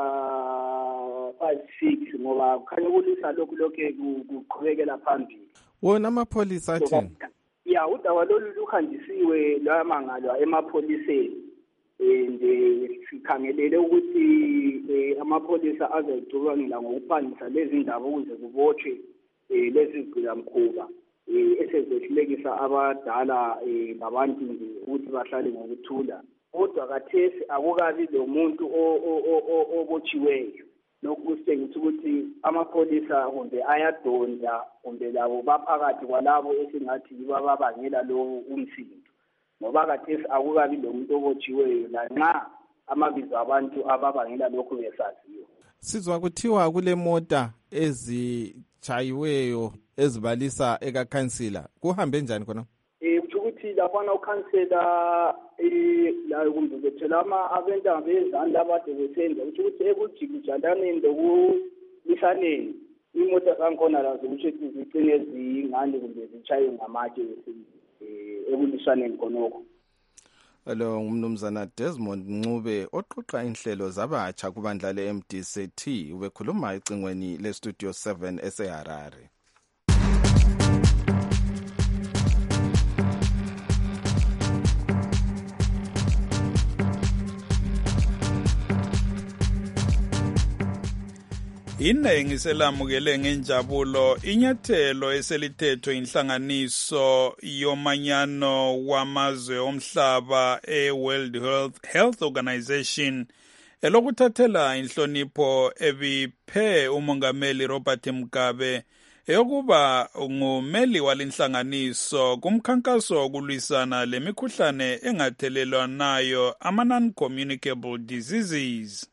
five six ngoba kukhanya ukulisa lokhu lokhe kuqhubekela phambili. Wona amapholisa athini? Ya udaba lolu luhanjisiwe lamangalwa emapholiseni and sikhangelele ukuthi amapholisa azayicubangela ngokuphandisa lezi ndaba ukuze kubotshwe um lezi zigilamkhuba um esezehlulekisa abadala um ngabantu nje ukuthi bahlale ngokuthula. Kodwa kathesi akukabi lo muntu obotshiweyo. Lokhu kusitshengisa ukuthi amapholisa kumbe ayadonda kumbe labo baphakathi kwalabo esingathi yibo ababangela lowo umsindo. Ngoba kathesi akukabi lo muntu obotshiweyo lanxa amabizo abantu ababangela lokhu besaziyo. Sizwa kuthiwa kule mota ezichayiweyo ezibalisa ekakhansila. Kuhambe njani khona? Eh kuthi ukuthi lapha ukhansela eh la kumbe bethela ama abenta bezandla abade besenza ukuthi ekujikijandaneni lokulisaneni imoto zankhona lazo ukuthi zicine ezingane kumbe zichaye ngamatshe eh ekulisaneni khonoko. Lo ngumnumzana Desmond Ncube oqoqa inhlelo zabatsha kubandla le-M D C T ubekhuluma ecingweni le-Studio seven eseHarare. Inengi selamukele ngenjabulo inyathelo eselithethwe inhlanganiso yomanyano wamazwe omhlaba e-World Health, Health Organization elokuthathela inhlonipho ebiphe umongameli Robert Mugabe eyokuba ngumeli walinhlanganiso kumkhankaso wokulwisana lemikhuhlane engathelelwanayo ama-non-communicable diseases.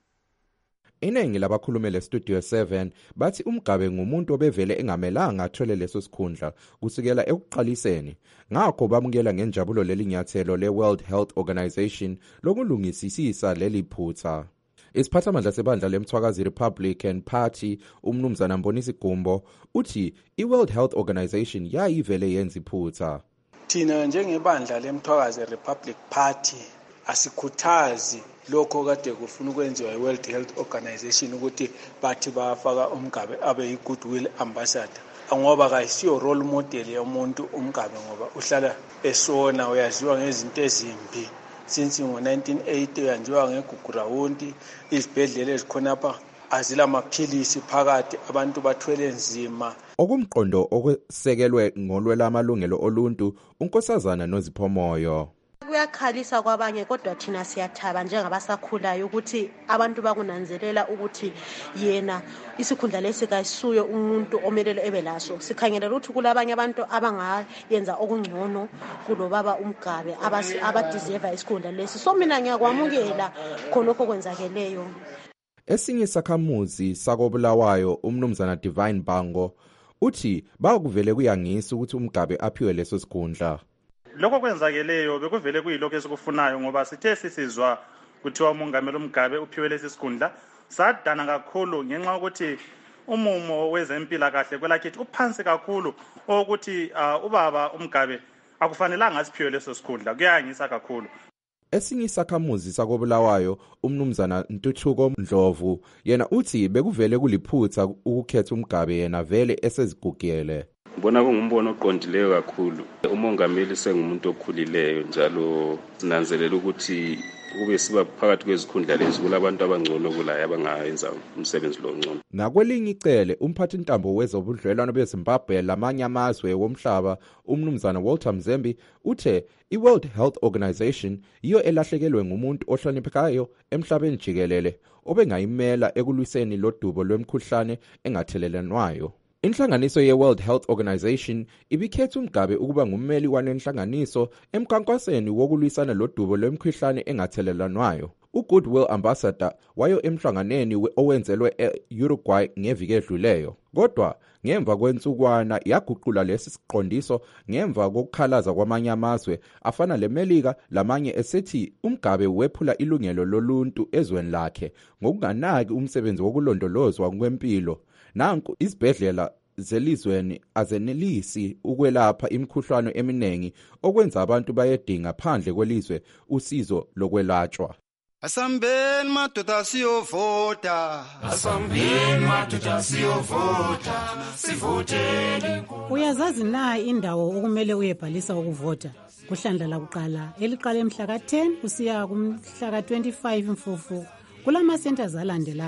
Inengi labakhulumele Studio seven bathi uMgabe ngumuntu obevele engamelanga athole leso sikhundla kusukela ekuqaliseni. Ngakho bamukela ngenjabulo lelinyathelo le-World Health Organization lokulungisisisa leli phutha. Isiphathamandla sebandla lemthwakazi Republican Party umnumzana Mbonisi Gumbo uthi i-World Health Organization yayivele yenza iphutha. Thina njengebandla lemthwakazi Republic Party asikhuthazi lokho kade kufuna ukwenziwa i-World Health Organization ukuthi bathi bafaka uMgabe abe yi-goodwill ambassador. Ngoba kayisiyo role model yomuntu uMgabe ngoba uhlala esona uyaziwa ngezinto ezimbi. Since ngo nineteen eighty uyanziwa ngegugurawundi izibhedlela ezikhonapha azila maphilisi phakathi abantu bathwele nzima. Okumqondo okwesekelwe ngolwela amalungelo oluntu unkosazana Noziphomoyo. Kuyakhalisa kwabanye kodwa thina siyathaba njengabasakhulayo ukuthi abantu bakunanzelela ukuthi yena isikhundla lesi kayisuyo umuntu omelele ebelaso. Sikhangelela ukuthi kulabanye abantu abangayenza okungcono kulobaba uMgabe abadeserve isikhundla lesi. So mina ngiyakwamukela khonokho kwenzakeleyo. Esinye isakhamuzi sakobulawayo umnumzana Divine Bango uthi bakuvele kuyangisa ukuthi uMgabe aphiwe leso sikhundla. Lokho kwenzakeleyo bekuvele kuyilokho esikufunayo ngoba sithe sisizwa kuthiwa umongameli uMgabe uphiwe lesi sikhundla sadana kakhulu ngenxa ukuthi umumo wezempila kahle kwelakithi uphansi kakhulu ukuthi uh, ubaba uMgabe akufanelanga asiphiwe leso sikhundla kuyangisa kakhulu. Esinye isakhamuzi sakobulawayo umnumzana Ntuthuko Ndlovu yena uthi bekuvele kuliphutha ukukhetha uMgabe yena vele esezigugele. Bona kungumbono oqondileyo kakhulu. Umongameli sengumuntu okhulileyo njalo sinanzelela ukuthi kube siba phakathi kwezikhundla lezi kulabantu abangcono kulaye abangayenza umsebenzi lo ngcono. Ngakwelinye icele umphathi intambo wezobudlelwano beZimbabwe lamanye amazwe womhlaba umnumzana Walter Mzembi uthe i-World Health Organization iyo elahlekelwe ngumuntu ohloniphekayo emhlabeni jikelele obengayimela ekulwiseni lodubo lwemkhuhlane engathelelanwayo. Inhlanganiso ye-World Health Organization ibikhetha uMgabe ukuba ngummeli wanenhlanganiso emkhankasweni wokulwisana lodubo lwemkhuhlane engathelelanwayo. U-Goodwill Ambassador wayo emhlanganeni owenzelwe e-Uruguay ngeviki edluleyo. Kodwa ngemva kwensukwana yaguqula lesi siqondiso ngemva kokukhalaza kwamanye amazwe afana leMelika lamanye esethi uMgabe wephula ilungelo loluntu ezweni lakhe ngokunganaki umsebenzi wokulondolozwa kwempilo. Nanku izibhedlela zelizweni azenelisi ukwelapha imikhuhlane eminengi okwenza abantu bayedinga phandle kwelizwe usizo lokwelatshwa. Asambeni madoda siyovota, asambeni madoda siyovota, sivoteni. Uyazazi na indawo okumele uyebhalisa ukuvota? Kuhlandla lakuqala eliqala emhla ka ten usiya kumhla ka twenty-five Mfufu kulama centers alandelayo.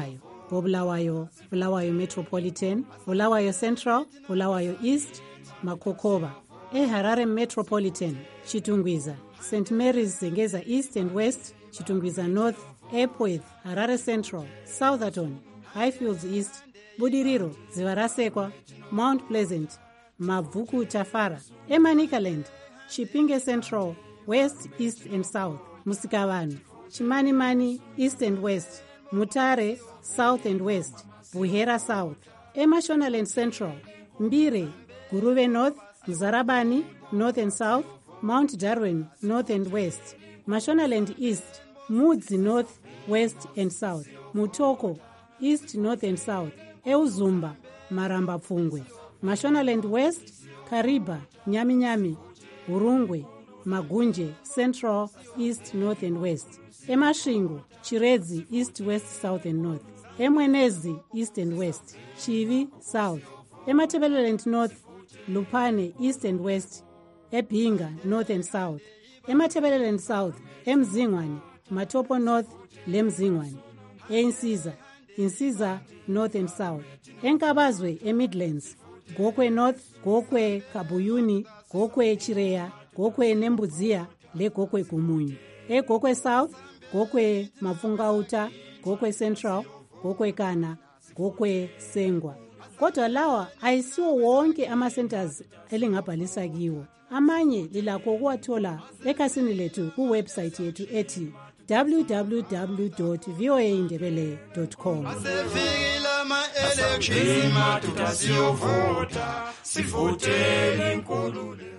Bobulawayo, Bulawayo Metropolitan, Bulawayo Central, Bulawayo East, Makokoba. eHarare Metropolitan, Chitungwiza, Saint Mary's Zengeza East and West, Chitungwiza North, Epworth, Harare Central, Southerton, Highfields East, Budiriro, Zivarasekwa, Mount Pleasant, Mavuku Tafara, Emanikaland, Chipinge Central, West, East and South, Musikavanu, Chimanimani East and West, Mutare South and West, Buhera South, Emashonaland Central, Mbire, Guruve North, Mzarabani North and South, Mount Darwin North and West, Mashonaland East, Mudzi North, West and South, Mutoko East, North and South, Euzumba, Maramba Pfungwe, Mashonaland West, Kariba, Nyaminyami, Urungwe, Magunje, Central, East, North and West, Emashingo, Chiredzi, East, West, South and North, Emwenezi, East and West, Chivi, South, Ematebeleland North, Lupane, East and West, Ebinga, North and South, Ematebeleland South, Emzingwani, Matopo North, Lemzingwani, Ensiza, Insiza, North and South, Enkabazwe, Emidlands, Gokwe North, Gokwe Kabuyuni, Gokwe Chireya, Gokwe Nembuzia, Le Gokwe Kumunyu, E Gokwe South, Gokwe Mafungauta, Gokwe Central, Gokwe Kana, Gokwe Sengwa. Kodwa lawa ayisiwo wonke ama-centers elingabhalisa kiwo. Amanye lilakho ukuwathola ekhasini lethu kuwebsite yethu ethi w w w dot v o a indebele dot com. Masefikile ama-election madoda siyovota sivotele inkululeko.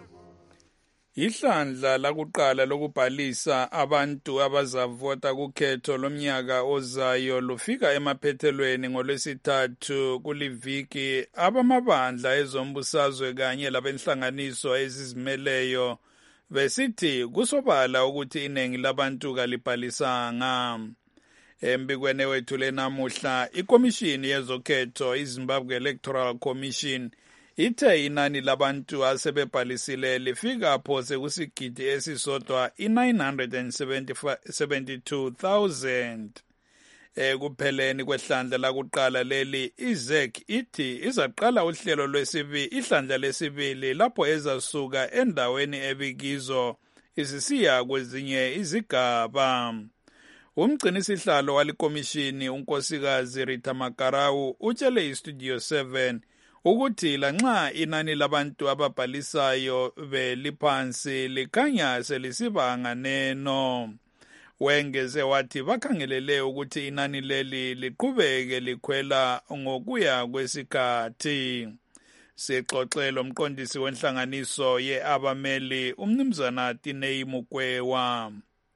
Ihlandla lakuqala lokubhalisa abantu abazavota kukhetho lomnyaka ozayo lufika emaphethelweni ngolwesithathu kuliviki. Abamabandla ezombusazwe kanye labenhlanganiso ezizimeleyo besithi kusobala ukuthi iningi labantu kalibhalisanga. Embikweni wethu lenamuhla, ikomishini yezokhetho, iZimbabwe Electoral Commission, ithe inani labantu asebebhalisile lifika phose kusigidi esisodwa i-nine hundred seventy-two thousand. Ekupheleni kwehlandla lakuqala leli, I-Z E C ithi izaqala uhlelo lwesibili, ihlandla lesibili lapho ezasuka endaweni ebikizo isisiya kwezinye izigaba. Umgcinisihlalo walikomishini unkosikazi Rita Makarau utshele iStudio seven ukuthi lanxa inani labantu ababhalisayo beliphansi likhanya selisiba nganeno. Wengeze wathi bakhangelele ukuthi inani leli liqhubeke likhwela ngokuya kwesikhathi. Sixoxelo umqondisi wenhlanganiso ye-abameli umnumzana Tinei Mukwewa.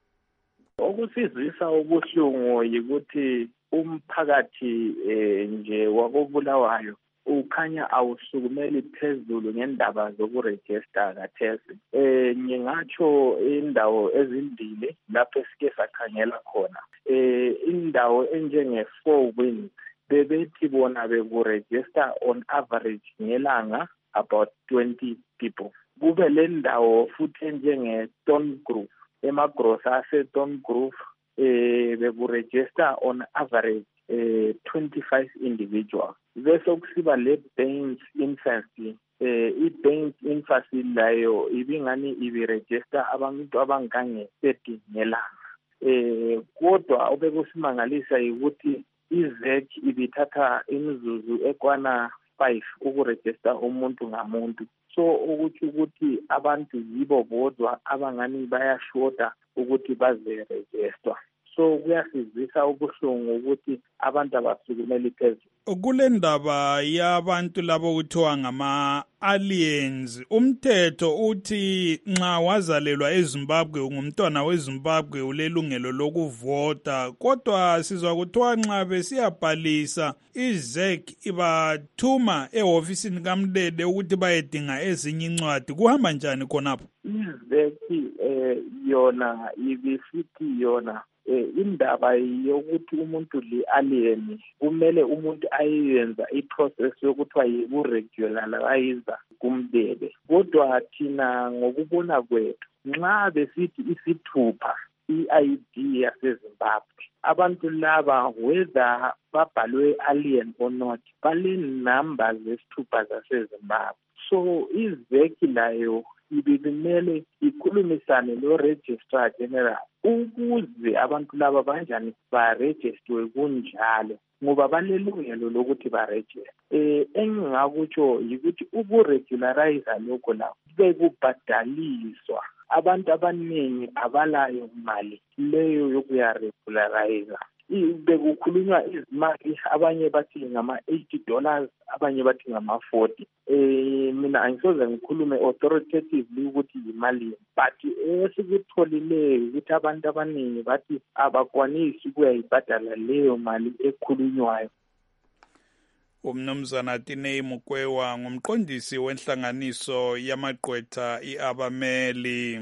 Okusizisa ubuhlungu yikuthi umphakathi nje wakobulawayo ukhanya awusukumeli phezulu ngendaba zokurejista kathesi. Eh ngingatsho indawo ezindile lapho esike sakhangela khona. Eh indawo enjenge Four Winds bebethi bona bekurejista on average ngelanga about twenty people. Kube le ndawo futhi enjenge Stone Grove, emagrosa ase Stone Grove eh bekurejista on average eh twenty-five individuals. Bese kusiba le Baines Infancy, eh i-Baines Infancy layo ibingani ibiregister abantu abangange thirty ngelanga. Eh kodwa obekusimangalisa ukuthi I-Z E C ibithatha imizuzu ekwana five ukuregister umuntu ngamuntu. So ukuthi ukuthi abantu yibo bodwa abangani bayashoda ukuthi baze-register. So kuyasizisa ubuhlungu ukuthi abantu abasukumeli phezulu. Kule ndaba yabantu labo kuthiwa ngama-aliens, umthetho uthi nxa wazalelwa eZimbabwe ungumntwana weZimbabwe ulelungelo lokuvota, kodwa sizwa kuthiwa nxa besiyabhalisa I-Z E C ibathuma ehofisini kaMlele ukuthi bayedinga ezinye incwadi. Kuhamba njani khonapho? I-Z E C eh yona ibisithi yona eh indaba yokuthi umuntu li alien kumele umuntu ayenza iprocess yokuthiwa yiku-regularize kumdebe. Kodwa thina ngokubona kwethu nxa besithi isithupha I-I D yaseZimbabwe abantu laba whether babhalwe alien or not bale numbers zesithupha zaseZimbabwe. So iveki layo ibimele ikhulumisane lo registrar general ukuze abantu laba banjani ba register kunjalo ngoba balelungelo lokuthi ba register. Eh engingakutsho yikuthi ukuregularize lokho la bekubhadaliswa abantu abaningi abalayo imali leyo yokuya regularize. Bekukhulunywa izimali abanye bathi ngama eighty dollars abanye bathi ngama forty. Eh mina angisoze ngikhulume authoritatively ukuthi imali but esikutholile ukuthi abantu abaningi bathi abakwanisi ukuyibhadala leyo mali ekhulunywayo. Umnumzana Tinei Mukwewa ngumqondisi wenhlanganiso yamagqwetha iAbameli.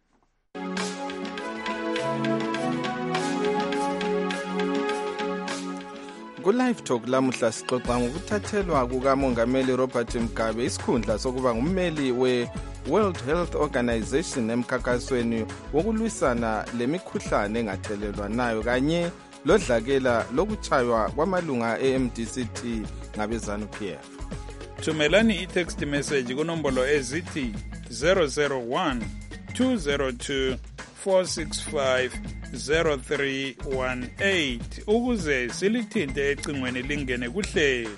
Ku-Live Talk lamuhla sixoxa ngokuthathelwa kukamongameli Robert Mugabe isikhundla sokuba ngummeli we-World Health Organization emkhankasweni wokulwisana lemikhuhlane engathelelwanayo kanye lodlakela lokutshaywa kwamalunga e-M D C T ngabe-ZANU-P F. Thumelani i-text message kunombolo ezithi zero zero one two zero two four six five zero three one eight ukuze silithinte ecingweni lingene kuhlelo.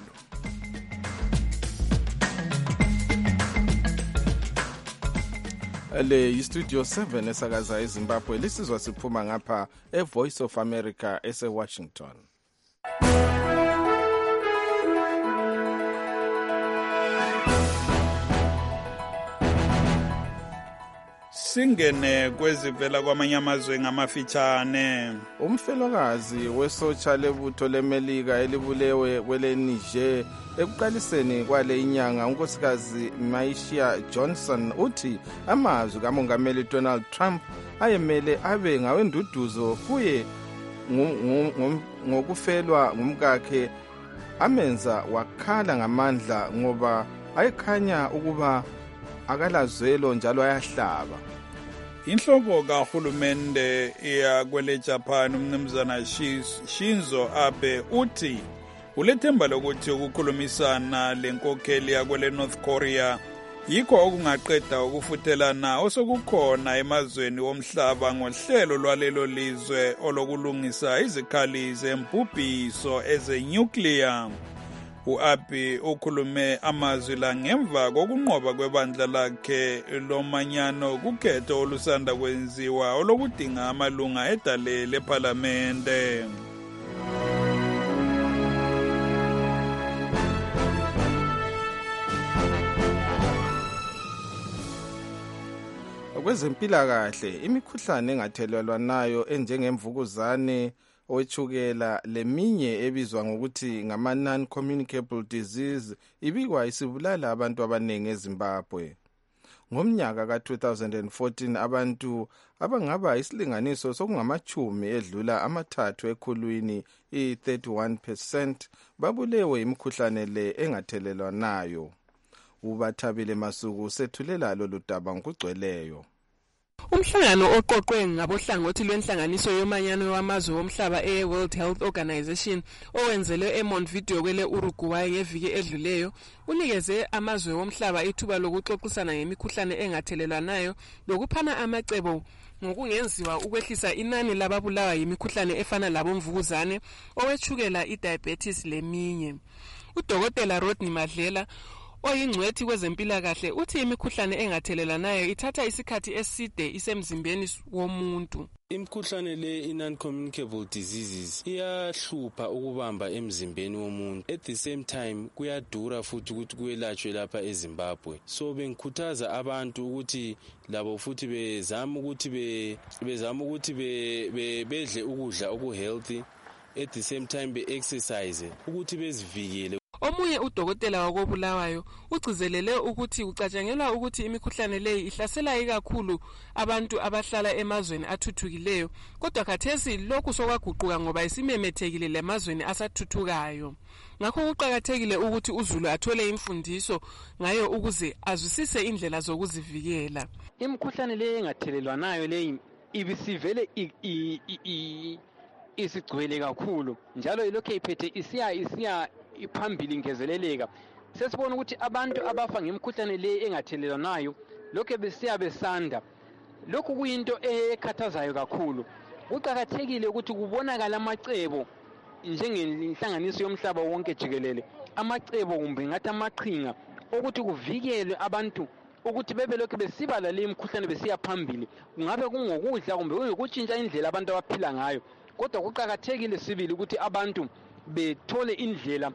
Le yi-Studio seven esakaza eZimbabwe lisizwa siphuma ngapha e-Voice of America ese-Washington. Singene kwezivela kwamanye amazwe ngamafitshane. Umfelokazi wesotsha lebutho lemelika elibulewe kwele Niger ekuqaliseni kwale inyanga unkosikazi Maisha Johnson uthi amazwi kamongameli Donald Trump ayemele abe ngawenduduzo kuye ngokufelwa ngumkakhe amenza wakhala ngamandla ngoba ayekhanya ukuba akalazwelo njalo ayahlaba. Inhloko kahulumende ya kwele Japan umnumzana Shinzo Abe uthi ulethemba lokuthi ukukhulumisana lenkokheli ya kwele North Korea yikho okungaqeda ukufuthelana osokukhona emazweni womhlaba ngohlelo lwalelo lizwe olokulungisa izikhali zembubhiso eze-nuclear. U-Abe ukhulume amazwi la ngemva kokunqoba kwebandla lakhe lomanyano kukhetho olusanda kwenziwa olokudinga amalunga edale lephalamende. Kwezempilakahle imikhuhlane engathelelwanayo enjengemvukuzane owetshukela leminye ebizwa ngokuthi ngama non-communicable disease ibikwa isibulala abantu abaningi eZimbabwe. Ngomnyaka ka two thousand fourteen abantu abangaba isilinganiso sokungamachumi edlula amathathu ekhulwini i-thirty-one percent babulewe imikhuhlane le engathelelwanayo. Ubathabile Masuku sethulela lolu daba ngokugcweleyo. Umhlangano oqoqwe ngabohlangothi lwenhlanganiso yomanyano wamazwe womhlaba e-World Health Organization owenzelwe eMontevideo kwele Uruguay ngeviki edluleyo unikeze amazwe womhlaba ithuba lokuxoxisana ngemikhuhlane engathelelwanayo lokuphana amacebo ngokungenziwa ukwehlisa inani lababulawa yimikhuhlane efana labomvukuzane owetshukela i-diabetes leminye. Udokotela Rodney Madlela oyingcwethi kwezempilakahle uthi imikhuhlane engathelelanayo ithatha isikhathi eside isemzimbeni womuntu. Imikhuhlane le i-non-communicable diseases iyahlupha ukubamba emzimbeni womuntu. At the same time kuyadura futhi ukuthi kuyelatshwe lapha eZimbabwe. So bengikhuthaza abantu ukuthi labo futhi bezama ukuthi be bezama ukuthi be bedle ukudla okuhealthy, at the same time be exercise ukuthi bezivikele. Omunye udokotela wakobulawayo ugcizelele ukuthi ucatshangelwa ukuthi imikhuhlane leyi ihlasela ikakhulu abantu abahlala emazweni athuthukileyo, kodwa khathesi lokhu sokwaguquka ngoba isimemethekile lemazweni asathuthukayo. Ngakho kuqakathekile ukuthi uzulu athole imfundiso ngayo ukuze azwisise indlela zokuzivikela. Imikhuhlane leyi engathelelwanayo leyi ibisivele isigcwele kakhulu njalo ilokhu iphethe isiya isiya iphambili ingezeleleka. Sesibona ukuthi abantu abafa ngemikhuhlane le engathelelanayo lokho besiya besanda. Lokhu kuyinto ekhathazayo kakhulu. Kuqakathekile ukuthi kubonakala amacebo njengenhlanganiso yomhlaba wonke jikelele, amacebo kumbe ngathi amaqhinga ukuthi kuvikelwe abantu ukuthi bebe lokhu besibala le imikhuhlane besiya phambili. Kungabe kungokudla kumbe kuyikutshintsha indlela abantu abaphila ngayo, kodwa kuqakathekile sibili ukuthi abantu bethole indlela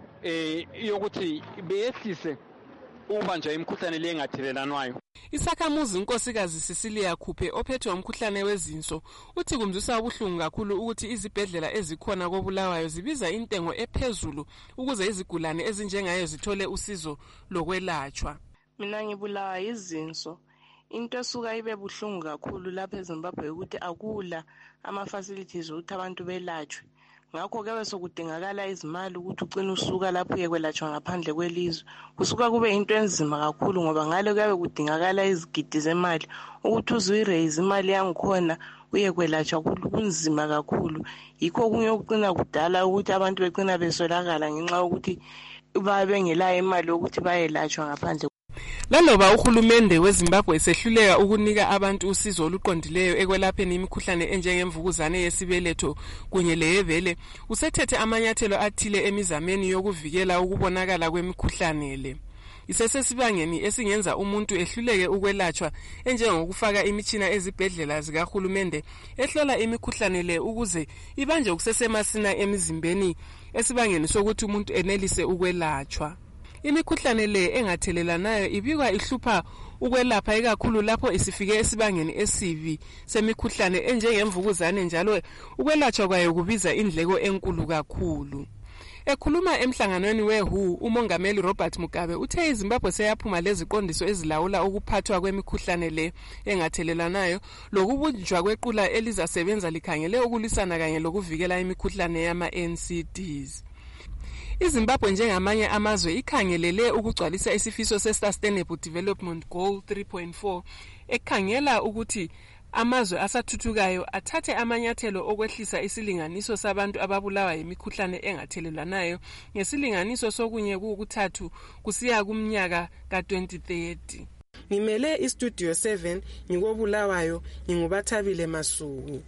eh yokuthi beyehlise ubanja imikhuhlane le engathelelanayo. Isakhamuzi unkosikazi Cecilia Khuphe ophethe umkhuhlane wezinso uthi kumzwisa ubuhlungu kakhulu ukuthi izibhedlela ezikhona koBulawayo zibiza intengo ephezulu ukuze izigulane ezinjengayo zithole usizo lokwelatshwa. Mina ngibulawa izinso. Into esuka ibe buhlungu kakhulu lapha eZimbabwe ukuthi akula ama facilities ukuthi abantu belatshwe. Ngakho ke besokudingakala izimali ukuthi ucina usuka lapho uyekwelatshwa ngaphandle kwelizwe. Kusuka kube into enzima kakhulu ngoba ngale kuyabe kudingakala izigidi zemali ukuthi uzuyiraise imali yangikhona uyekwelatshwa kunzima kakhulu. Yikho kunye ukucina kudala ukuthi abantu becina besolakala ngenxa ukuthi babengelayo imali ukuthi bayelatshwa ngaphandle. Laloba uhulumende weZimbabwe esehluleka ukunika abantu usizo oluqondileyo ekwelapheni imikhuhlane enjengemvukuzane yesibeletho kunye leyevele, usethethe amanyathelo athile emizameni yokuvikela ukubonakala kwemikhuhlane le. Isesesibangeni esingenza umuntu ehluleke ukwelatshwa enjengokufaka imitshina ezibhedlela zikahulumende ehlola imikhuhlane le ukuze ibanje ukusesemasina emizimbeni esibangeni sokuthi umuntu enelise ukwelatshwa. Imikhuhlane le engathelelanayo ibikwa ihlupha ukwelapha ikakhulu lapho isifike esibangeni esibi semikhuhlane enjengemvukuzane, njalo ukwelatshwa kwayo kubiza indleko enkulu kakhulu. Ekhuluma emhlanganweni we-W H O, umongameli Robert Mugabe uthe iZimbabwe seyaphuma leziqondiso ezilawula ukuphathwa kwemikhuhlane le engathelelanayo lokubunjwa kwequla elizasebenza likhangele ukulwisana kanye lokuvikela imikhuhlane yama-N C Ds. iZimbabwe njengamanye amazwe ikhangelele ukugcwalisa isifiso se-Sustainable Development Goal three point four ekhangela ukuthi amazwe asathuthukayo athathe amanyathelo okwehlisa isilinganiso sabantu ababulawa yimikhuhlane engathelelanayo ngesilinganiso sokunye kukuthathu kusiya kumnyaka ka twenty thirty. Ngimele iStudio seven ngikobulawayo ngingubathabile Masuku.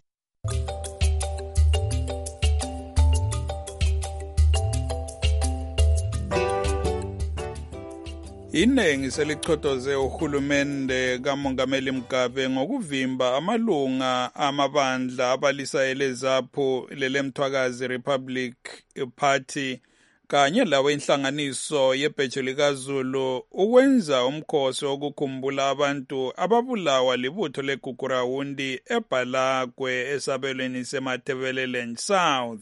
Inengi selichothoze uhulumende kaMongameli Mugabe ngokuvimba amalunga amabandla abalisayele zapho lelemthwakazi Republic Party kanye lawe inhlanganiso yebhejo likaZulu ukwenza umkhosi wokukhumbula abantu ababulawa libutho leGugurawundi eBhalakwe esabelweni seMatabeleland South.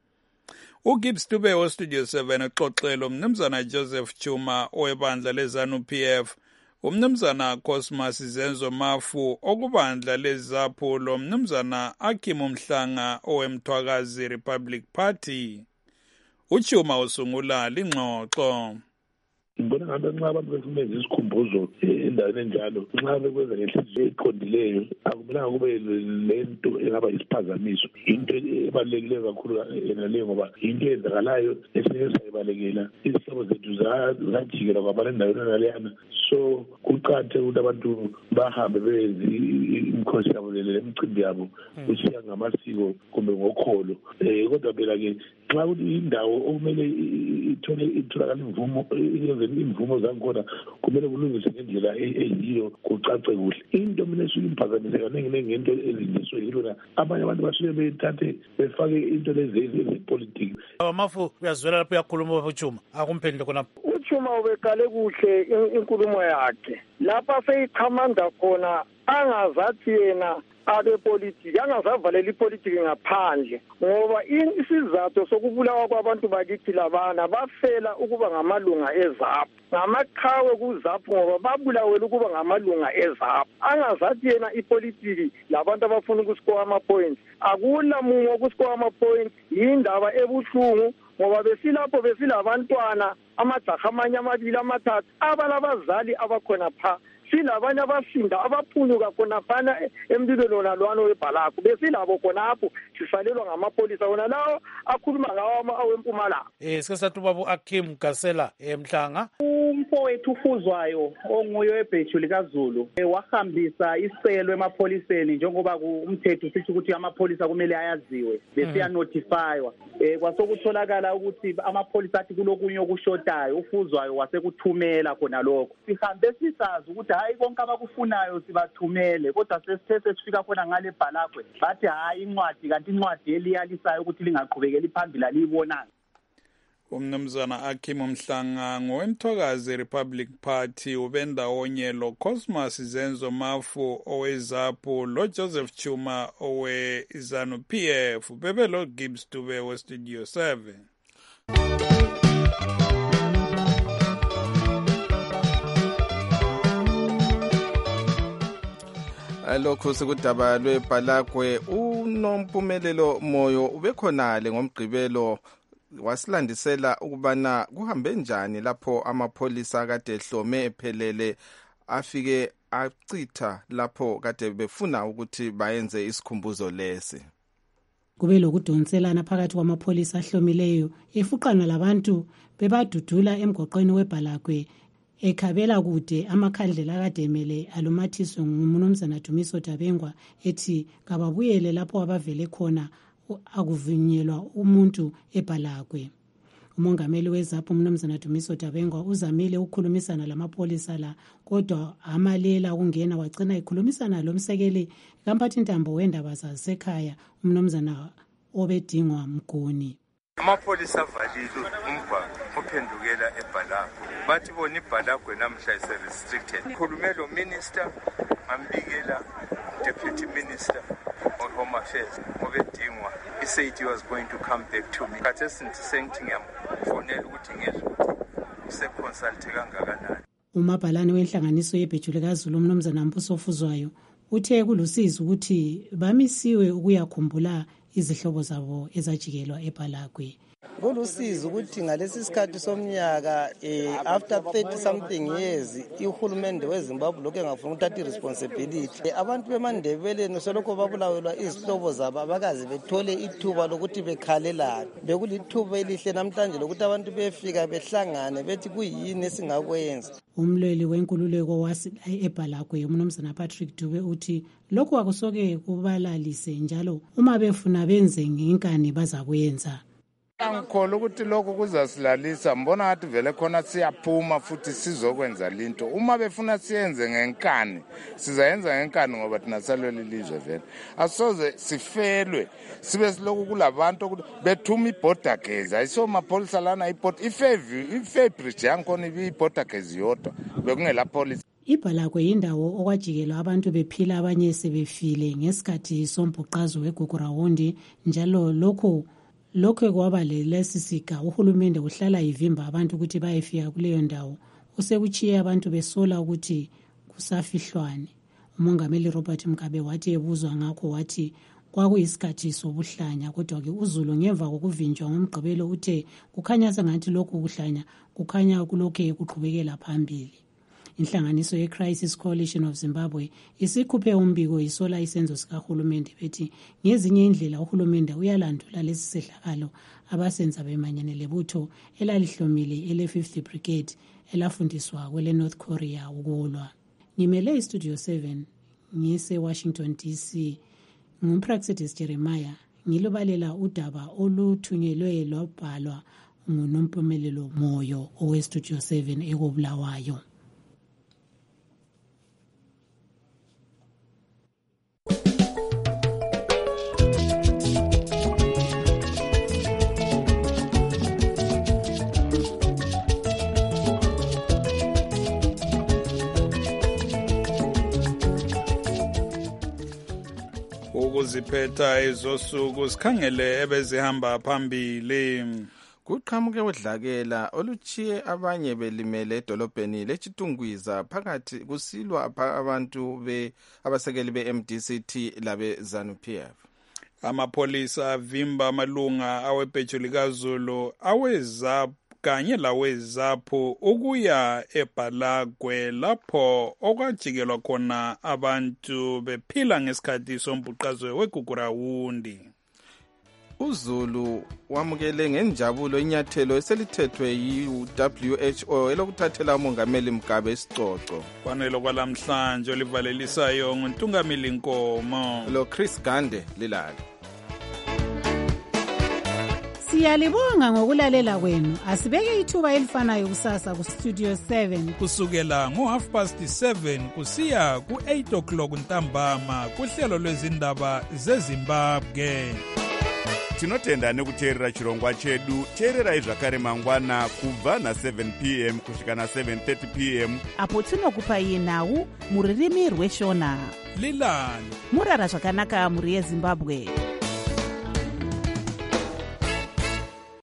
uGibbs Dube weStudio seven uxoxelo umnumzana Joseph Chuma owebandla leZANU-P F, umnumzana Cosmas Zenzo Mafu okubandla lezapho lo mnumzana Akim Mhlanga owemthwakazi Republic Party. Uchuma usungula lingxoxo. Ngibona ngabe nxa abantu befuneza isikhumbuzo endaweni enjalo nxa bekwenza ngenhliziyo eqondileyo akumelanga kube lento engaba isiphazamiso. Into ebalulekile kakhulu enaleyo ngoba into eyenzakalayo esinye sayibalekela izihlobo zethu zajikela kwabala endaweni enaleyana, so kuqakathekile ukuthi abantu bahambe benze imikhosi yabo lemicimbi yabo kusiya ngamasiko kumbe ngokholo. um kodwa phela-ke nxa ukuthi indawo okumele ithole itholakala imvumo imvumo zangikhona kumele kulungiswe ngendlela eyiyo kucace kuhle. Into mina esuke imphazamise kaningi ngento ezinjiswe yilona abanye abantu basuke bethathe befake into lezi zepolitiki. Mafu uyazwela lapho uyakhuluma uChuma akumphendule khonapho. uChuma ubeqale kuhle inkulumo yakhe lapha seyichamanda khona angazathi yena abe politiki angazavalela ipolitiki ngaphandle ngoba isizathu sokubulawa kwabantu bakithi labana bafela ukuba ngamalunga ezapho ngamaqhawe kuzapho ngoba babulawela ukuba ngamalunga ezapho. Angazathi yena ipolitiki labantu abafuna ukusikora ama-points akula mungo ukusikora ama-points yindaba ebuhlungu ngoba besilapho besilabantwana amajaha amanye amabili amathathu abalabazali abakhona pha silabanye abasinda abaphunyuka khonafana emlilweni nalwana webhalako besilabo khonapho sisalelwa ngamapolisa wona lawo akhuluma ngawo awempumalanga. Eh sike sathi ubaba Akim Gasela emhlanga umfowethu ufuzwayo onguye webheju likaZulu wahambisa isicelo emapoliseni njengoba umthetho sithi ukuthi amapolisa kumele ayaziwe bese notifywa eh kwasokutholakala ukuthi amapolisa athi kulokunye okushotayo ufuzwayo wasekuthumela khona lokho sihambe sisazi ukuthi hayi konke abakufunayo sibathumele kodwa sesithe sesifika khona ngale bhalakwe bathi hayi incwadi kanti incwadi eliyalisayo ukuthi lingaqhubekeli phambili aliyibonanga. Umnumzana Akim Mhlanga ngowemthokazi Republic Party ubendawonye lo Cosmas Zenzo Mafu oweZAPU lo Joseph Chuma owe ZANU P F bebelo Gibbs Dube we Studio seven. Lokho sekudaba lweBhalakwe unompumelelo moyo ubekhonale ngomgqibelo wasilandisela ukubana kuhambe njani lapho amapolisa kade ehlome ephelele afike acitha lapho kade befuna ukuthi bayenze isikhumbuzo lesi. Kube lokudonselana phakathi kwamapholisa ahlomileyo efuqana labantu bebadudula emgoqweni weBhalakwe ekhabela kude amakhandlela akademele alumathiswe ngumnumzana Dumiso Dabengwa ethi kababuyele lapho abavele khona akuvunyelwa umuntu eBhalakwe. Umongameli weZAPU umnumzana Dumiso Dabengwa uzamile ukukhulumisana lamapolisa la kodwa amalela ukungena wagcina ekhulumisana lomsekeli kaMphathintambo wendaba zasekhaya umnumzana Obedingwa Mguni. Amapolisa avalile umgwaqo ophendukela eBhalakwe bathi bona iBhalakwe namhla ise restricted. Khulumelo minister ambikela deputy minister of home affairs Obedingwa he said he was going to come back to me. Kade sinthi sengithingam fonela ukuthi ngezwe ukuthi useconsult kangakanani. Umabhalane wenhlanganiso yebheju likaZulu umnumzana Mbuso Ofuzwayo uthe kulusizi ukuthi bamisiwe ukuyakhumbula izihlobo zabo ezajikelwa eBhalakwe. Kulusizi ukuthi ngalesi sikhathi somnyaka eh, after thirty something years ihulumende weZimbabwe lokho engafuna ukuthatha iresponsibility eh, abantu bemandebeleni solokho babulawelwa izihlobo zabo abakazi bethole ithuba lokuthi bekhalelana bekulithuba elihle namhlanje lokuthi abantu befika behlangane bethi kuyini esingakwenza. Umlweli wenkululeko wasi eBhalakwe umnumzana Patrick Dube uthi lokho akusoke kubalalise njalo uma befuna benze ngenkani bazakuyenza. Angikholwa ukuthi lokho kuzasilalisa mbona ngathi vele khona siyaphuma futhi sizokwenza linto uma befuna siyenze ngenkani sizayenza ngenkani ngoba thina salweli lizwe vele asoze sifelwe sibe siloku kulabantu bethuma iborder gaze ayiso mapolisa lana iport ifavor ifabridge yankhona iborder gaze yodwa bekungela police. iBhalakwe yindawo okwajikelwa abantu bephila abanye sebefile ngesikhathi sombhuqazo weGugurawundi njalo lokho lokho kwaba lesi siga uhulumende uhlala ivimba abantu ukuthi bayefika kuleyo ndawo usekuchiye abantu besola ukuthi kusafihlwane. Umongameli Robert Mugabe wathi ebuzwa ngakho wathi kwakuyisikhathi sobuhlanya kodwa ke uZulu ngemva kokuvinjwa ngomgqibelo uthe kukhanya sengathi lokho kuhlanya kukhanya kulokho kuqhubekela phambili. Inhlanganiso ye-Crisis Coalition of Zimbabwe isikhuphe umbiko isola isenzo sikahulumende bethi ngezinye indlela uhulumende uyalandula lesi sehlakalo abasenza bemanyane lebutho elalihlomile ele fifty Brigade elafundiswa kwele North Korea ukulwa. Ngimele iStudio seven ngise Washington D C ngumpraxedis Jeremiah ngilobalela udaba oluthunyelwe lwabhalwa nguNompumelelo Moyo oweStudio seven ekobulawayo. Ukuziphetha ezosuku sikhangele ebezihamba phambili. Kuqhamuke udlakela oluchiye abanye belimele edolobheni leChitungwiza phakathi kusilwa abantu be abasekeli beM D C T labe ZANU P F. Amapolisa avimba amalunga awebheju likaZulu aweZAPU kanye laweZAPU ukuya eBalagwe lapho okwajikelwa khona abantu bephila ngesikhathi sombhuqazwe weGugurawundi. uZulu wamukele ngenjabulo inyathelo eselithethwe yi-W H O elokuthathela umongameli Mugabe isicoco. Kwanelo kwalamhlanje olivalelisayo nguNtungamili Nkomo lo Chris Gande lilala. Siyalibonga ngokulalela kwenu. Asibeke ithuba elifanayo kusasa ku Studio seven kusukela ngo half past seven kusiya ku eight o'clock ntambama kuhlelo lwezindaba zeZimbabwe. Tinotenda nekuteerera chirongwa chedu. Teererai zvakare mangwana kubva na seven p m kusvika na seven thirty p m apo tinokupai nhau muririmi rweshona. Lilani murara zvakanaka muri yeZimbabwe.